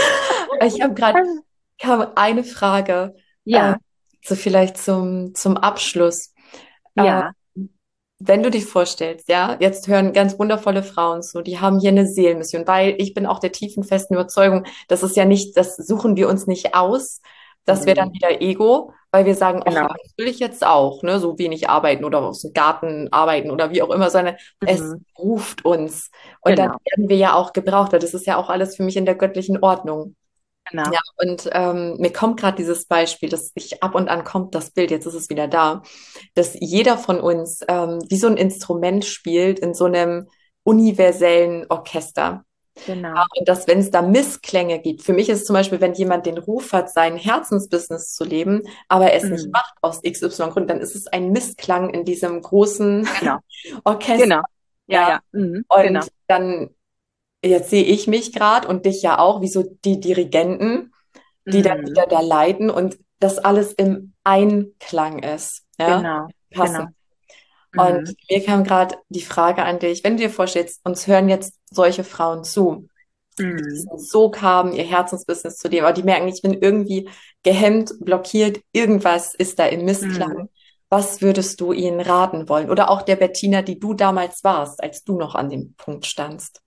Ich habe gerade kam eine Frage, äh, Ja, so vielleicht zum Abschluss. Äh, ja, Wenn du dich vorstellst, ja, jetzt hören ganz wundervolle Frauen zu, die haben hier eine Seelenmission, weil ich bin auch der tiefen festen Überzeugung, das ist ja nicht, das suchen wir uns nicht aus, das wäre dann mhm, wieder Ego, weil wir sagen, ach ja, genau. das will ich jetzt auch, ne, so wenig arbeiten oder aus dem Garten arbeiten oder wie auch immer, sondern es Mhm, ruft uns. Und dann genau, werden wir ja auch gebraucht, weil das ist ja auch alles für mich in der göttlichen Ordnung. genau. Ja, und mir kommt gerade dieses Beispiel, dass ich ab und an kommt das Bild, jetzt ist es wieder da, dass jeder von uns wie so ein Instrument spielt in so einem universellen Orchester. Ja, Genau. und dass, wenn es da Missklänge gibt, für mich ist zum Beispiel, wenn jemand den Ruf hat, sein Herzensbusiness zu leben, aber es nicht Mhm, macht aus XY-Gründen, dann ist es ein Missklang in diesem großen genau, Orchester. genau. Ja, Ja, ja, mhm, genau. und dann jetzt sehe ich mich gerade und dich ja auch, wie so die Dirigenten. die dann Mhm. wieder da leiden und das alles im Einklang ist. Ja, Genau, passend. genau. Und Mhm. mir kam gerade die Frage an dich, wenn du dir vorstellst, uns hören jetzt solche Frauen zu, die Mhm. diesen Sog haben, ihr Herzensbusiness zu leben, aber die merken, ich bin irgendwie gehemmt, blockiert, irgendwas ist da im Missklang. Mhm. Was würdest du ihnen raten wollen? Oder auch der Bettina, die du damals warst, als du noch an dem Punkt standst.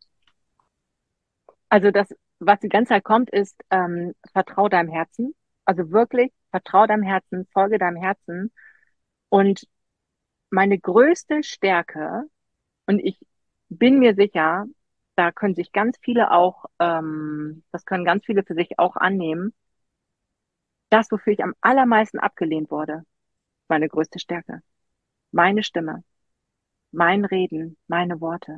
Also das, was die ganze Zeit kommt, ist, vertrau deinem Herzen. Also wirklich, vertrau deinem Herzen, folge deinem Herzen. Und meine größte Stärke, und ich bin mir sicher, da können sich ganz viele auch, das können ganz viele für sich auch annehmen, das, wofür ich am allermeisten abgelehnt wurde, meine größte Stärke. Meine Stimme, mein Reden, meine Worte.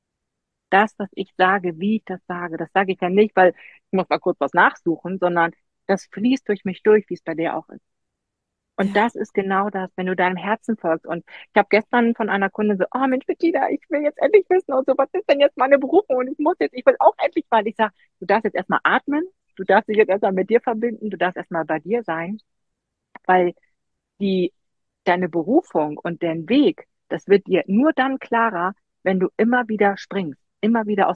Das, was ich sage, wie ich das sage ich ja nicht, weil ich muss mal kurz was nachsuchen, sondern das fließt durch mich durch, wie es bei dir auch ist. Und Ja. das ist genau das, wenn du deinem Herzen folgst. Und ich habe gestern von einer Kundin so, oh Mensch, Bettina, ich will jetzt endlich wissen und so, was ist denn jetzt meine Berufung? Und ich will auch endlich mal. Ich sage, du darfst jetzt erstmal atmen, du darfst dich jetzt erstmal mit dir verbinden, du darfst erstmal bei dir sein, weil die, deine Berufung und dein Weg, das wird dir nur dann klarer, wenn du immer wieder springst, immer wieder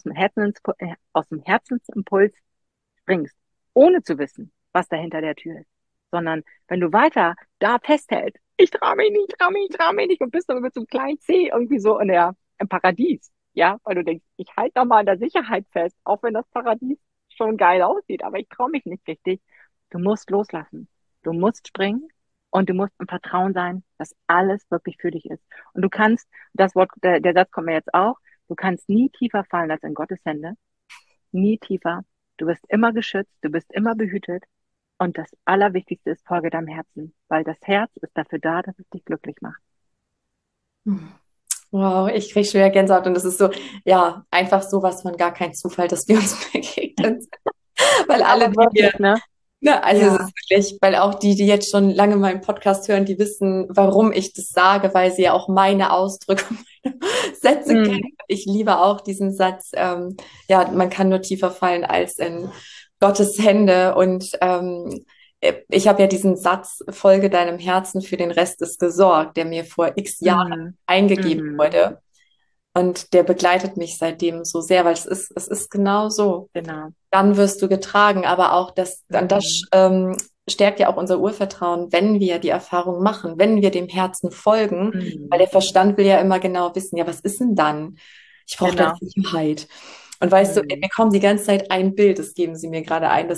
aus dem Herzensimpuls springst, ohne zu wissen, was da hinter der Tür ist. Sondern wenn du weiter da festhältst, ich traue mich nicht, traue mich, traue mich nicht und bist dann mit so einem kleinen C irgendwie so im Paradies. Ja, weil du denkst, ich halte noch mal an der Sicherheit fest, auch wenn das Paradies schon geil aussieht, aber ich traue mich nicht richtig. Du musst loslassen. Du musst springen und du musst im Vertrauen sein, dass alles wirklich für dich ist. Und du kannst, das Wort, der Satz kommt mir jetzt auch, du kannst nie tiefer fallen als in Gottes Hände, nie tiefer. Du bist immer geschützt, du bist immer behütet. Und das Allerwichtigste ist, folge deinem Herzen, weil das Herz ist dafür da, dass es dich glücklich macht. Hm. Wow, ich kriege schwer Gänsehaut und das ist so, ja, einfach sowas von gar kein Zufall, dass wir uns begegnen. Weil alle, Aber die wir wirklich, ne? Ne, also es Ja. ist wirklich, weil auch die, die jetzt schon lange meinen Podcast hören, die wissen, warum ich das sage, weil sie ja auch meine Ausdrücke, meine Sätze kennen. Mhm. Ich liebe auch diesen Satz, ja, man kann nur tiefer fallen als in Gottes Hände. Und ich habe ja diesen Satz, folge deinem Herzen, für den Rest ist gesorgt, der mir vor x Jahren Mhm. eingegeben Mhm. wurde. Und der begleitet mich seitdem so sehr, weil es ist genau so. Genau. Dann wirst du getragen, aber auch das Mhm. stärkt ja auch unser Urvertrauen, wenn wir die Erfahrung machen, wenn wir dem Herzen folgen, weil Mhm. der Verstand will ja immer genau wissen, ja, was ist denn dann? Ich brauche da Genau. Sicherheit. Und weißt du, Mhm. mir kommt die ganze Zeit ein Bild, das geben sie mir gerade ein,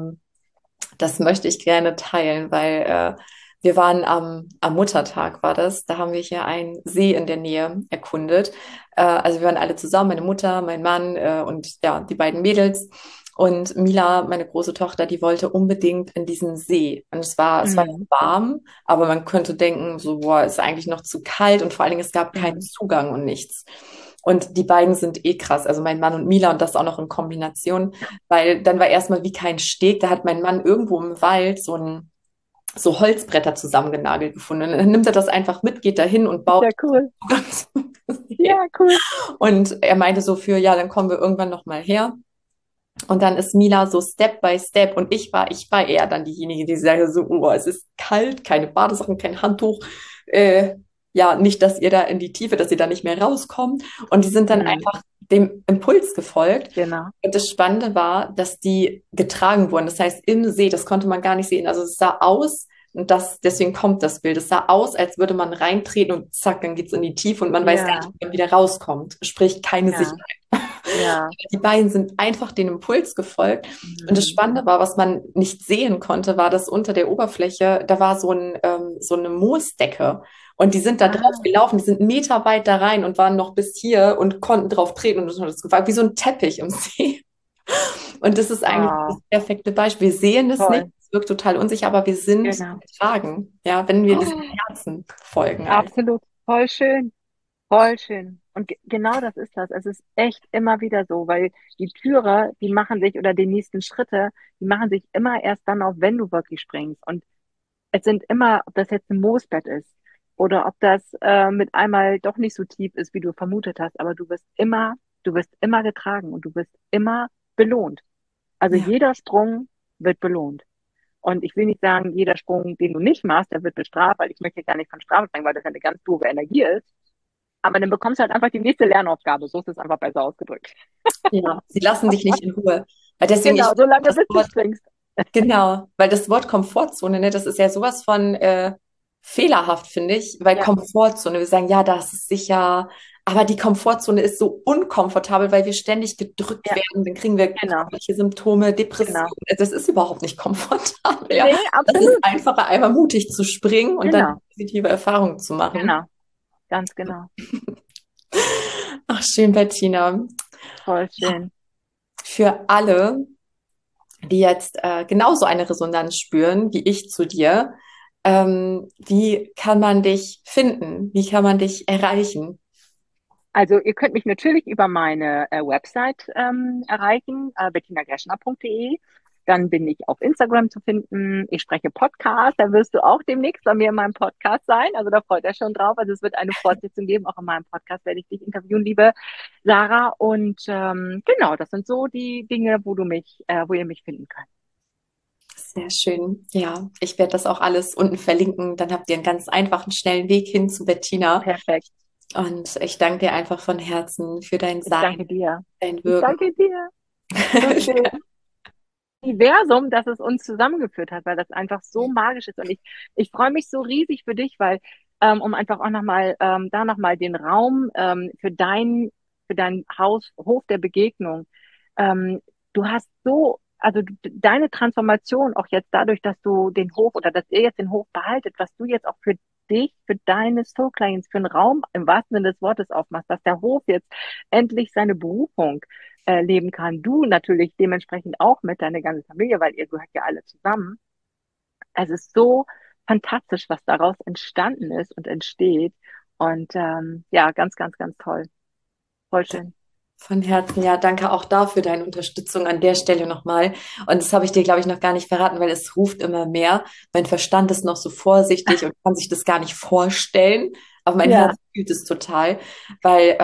das möchte ich gerne teilen, weil wir waren am Muttertag, war das. Da haben wir hier einen See in der Nähe erkundet. Also wir waren alle zusammen, meine Mutter, mein Mann und ja, die beiden Mädels. Und Mila, meine große Tochter, die wollte unbedingt in diesen See. Und es war Mhm. warm, aber man könnte denken, so, boah, ist eigentlich noch zu kalt und vor allen Dingen, es gab keinen Mhm. Zugang und nichts. Und die beiden sind eh krass, also mein Mann und Mila und das auch noch in Kombination, weil dann war erstmal wie kein Steg, da hat mein Mann irgendwo im Wald so Holzbretter zusammengenagelt gefunden. Und dann nimmt er das einfach mit, geht dahin und baut Ja, cool. Zugang zum See. Ja, cool. Und er meinte so für, ja, dann kommen wir irgendwann nochmal her. Und dann ist Mila so Step by Step und ich war eher dann diejenige, die sagte so, oh, es ist kalt, keine Badesachen, kein Handtuch, ja, nicht, dass ihr da in die Tiefe, dass ihr da nicht mehr rauskommt. Und die sind dann Mhm. einfach dem Impuls gefolgt. Genau. Und das Spannende war, dass die getragen wurden. Das heißt, im See, das konnte man gar nicht sehen. Also es sah aus, und deswegen kommt das Bild. Es sah aus, als würde man reintreten und zack, dann geht's in die Tiefe und man weiß gar nicht, Ja, wie man wieder rauskommt. Sprich, keine ja, Sicherheit. ja. Die beiden sind einfach den Impuls gefolgt. Und das Mhm. Spannende war, was man nicht sehen konnte, war, dass unter der Oberfläche, da war so eine Moosdecke. Und die sind da drauf Ah, gelaufen, die sind meterweit da rein und waren noch bis hier und konnten drauf treten. Und das hat das gefragt, wie so ein Teppich im See. Und das ist eigentlich das oh, perfekte Beispiel. Wir sehen es nicht, toll. es wirkt total unsicher, aber wir sind Genau. getragen, ja, wenn wir diesem Oh, Herzen folgen. Einfach. absolut. Voll schön. Voll schön. Und genau das ist das. Es ist echt immer wieder so, weil die Türe, die machen sich oder die nächsten Schritte, die machen sich immer erst dann auf, wenn du wirklich springst. Und es sind immer, ob das jetzt ein Moosbett ist oder ob das mit einmal doch nicht so tief ist, wie du vermutet hast, aber du wirst immer getragen und du wirst immer belohnt. Also Ja, jeder Sprung. wird belohnt. Und ich will nicht sagen, jeder Sprung, den du nicht machst, der wird bestraft, weil ich möchte gar nicht von Strafe sprechen, weil das eine ganz doofe Energie ist. Aber dann bekommst du halt einfach die nächste Lernaufgabe. So ist es einfach besser ausgedrückt. Ja, sie lassen dich nicht in Ruhe. Weil deswegen, Genau, ich solange das bis du Wort, springst. genau, weil das Wort Komfortzone, ne, das ist ja sowas von fehlerhaft, finde ich, weil Ja, Komfortzone, wir sagen, ja, das ist sicher, aber die Komfortzone ist so unkomfortabel, weil wir ständig gedrückt ja, werden, dann kriegen wir genau, körperliche Symptome, genau. Depressionen. Das ist überhaupt nicht komfortabel, ja. Nee, Das ist absolut. einfacher, einmal mutig zu springen und dann Genau, positive Erfahrungen zu machen. genau, ganz genau. Ach, schön, Bettina. Voll schön. Für alle, die jetzt genauso eine Resonanz spüren wie ich zu dir, wie kann man dich finden? Wie kann man dich erreichen? Also ihr könnt mich natürlich über meine Website erreichen, bettinagreschner.de. Dann bin ich auf Instagram zu finden. Ich spreche Podcast. Da wirst du auch demnächst bei mir in meinem Podcast sein. Also da freut er schon drauf. Also es wird eine Fortsetzung geben. Auch in meinem Podcast werde ich dich interviewen, liebe Sarah. Und genau, das sind so die Dinge, wo ihr mich finden könnt. Sehr schön. Ja, ich werde das auch alles unten verlinken. Dann habt ihr einen ganz einfachen, schnellen Weg hin zu Bettina. Perfekt. Und ich danke dir einfach von Herzen für dein Ich Sein, danke dir. dein Ich Wirken. danke dir. So schön. Universum, dass es uns zusammengeführt hat, weil das einfach so magisch ist. Und ich freue mich so riesig für dich, weil, um einfach auch nochmal, da nochmal den Raum für dein Haus, Hof der Begegnung. Du hast so, also deine Transformation auch jetzt dadurch, dass du den Hof oder dass ihr jetzt den Hof behaltet, was du jetzt auch für dich, für deine Soul Clients, für einen Raum im wahrsten Sinne des Wortes aufmachst, dass der Hof jetzt endlich seine Berufung leben kann. Du natürlich dementsprechend auch mit deiner ganzen Familie, weil ihr gehört ja alle zusammen. Es ist so fantastisch, was daraus entstanden ist und entsteht. Und ja, ganz, ganz, ganz toll. Voll schön. Von Herzen, ja, danke auch dafür deine Unterstützung an der Stelle nochmal. Und das habe ich dir, glaube ich, noch gar nicht verraten, weil es ruft immer mehr. Mein Verstand ist noch so vorsichtig und kann sich das gar nicht vorstellen. Aber mein Ja. Herz fühlt es total, weil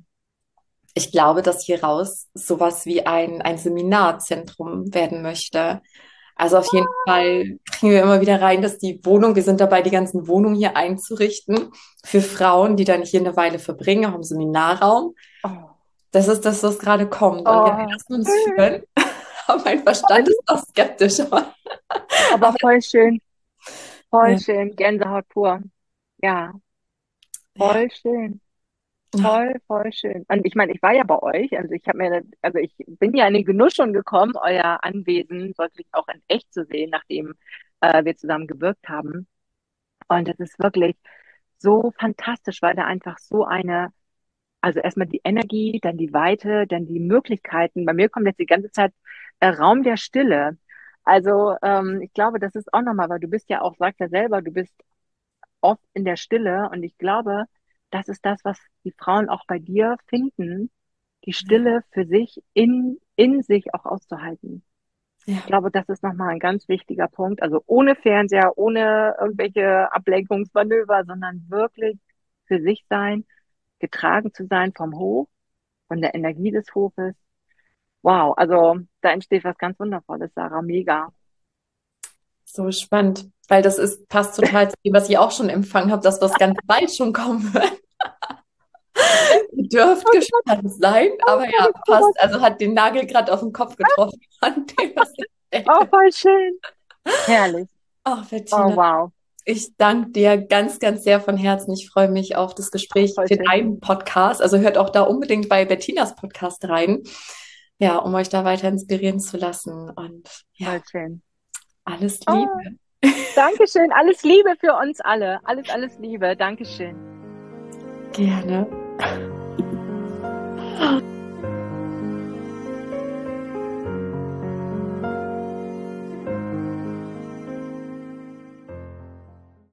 ich glaube, dass hier raus sowas wie ein Seminarzentrum werden möchte. Also auf jeden Fall kriegen wir immer wieder rein, dass die Wohnung, wir sind dabei, die ganzen Wohnungen hier einzurichten für Frauen, die dann hier eine Weile verbringen, auch im Seminarraum. Oh, Das ist das, was gerade kommt. Und ja, wir oh, lassen uns schön. führen. Aber mein Verstand ist noch skeptisch. Aber voll schön. Voll Ja, schön. Gänsehaut pur. Ja, ja. voll schön. Voll, voll schön. Und ich meine, ich war ja bei euch, also ich bin ja in den Genuss schon gekommen, euer Anwesen wirklich auch in echt zu sehen, nachdem wir zusammen gewirkt haben. Und es ist wirklich so fantastisch, weil da einfach so also erstmal die Energie, dann die Weite, dann die Möglichkeiten. Bei mir kommt jetzt die ganze Zeit Raum der Stille. Also ich glaube, das ist auch nochmal, weil du bist ja auch, sagst ja selber, du bist oft in der Stille. Und ich glaube, das ist das, was die Frauen auch bei dir finden, die Stille für sich in sich auch auszuhalten. Ich Ja. glaube, das ist nochmal ein ganz wichtiger Punkt. Also ohne Fernseher, ohne irgendwelche Ablenkungsmanöver, sondern wirklich für sich sein, getragen zu sein vom Hof, von der Energie des Hofes. Wow, also da entsteht was ganz Wundervolles, Sarah. Mega. So spannend. Weil das ist, passt total zu dem, was ich auch schon empfangen habe, dass was ganz bald schon kommen wird. Ihr dürft Oh Gott, gespannt sein. Aber ja, oh passt. Gott. Also hat den Nagel gerade auf den Kopf getroffen an dem, was ich Oh, erzählt. voll schön. Herrlich. Ach, Oh, Bettina. wow. Ich danke dir ganz, ganz sehr von Herzen. Ich freue mich auf das Gespräch Voll für schön. deinen Podcast. Also hört auch da unbedingt bei Bettinas Podcast rein. Ja, um euch da weiter inspirieren zu lassen. Und ja, Voll schön. alles Liebe. Oh, Dankeschön. Alles Liebe für uns alle. Alles, alles Liebe. Dankeschön. Gerne.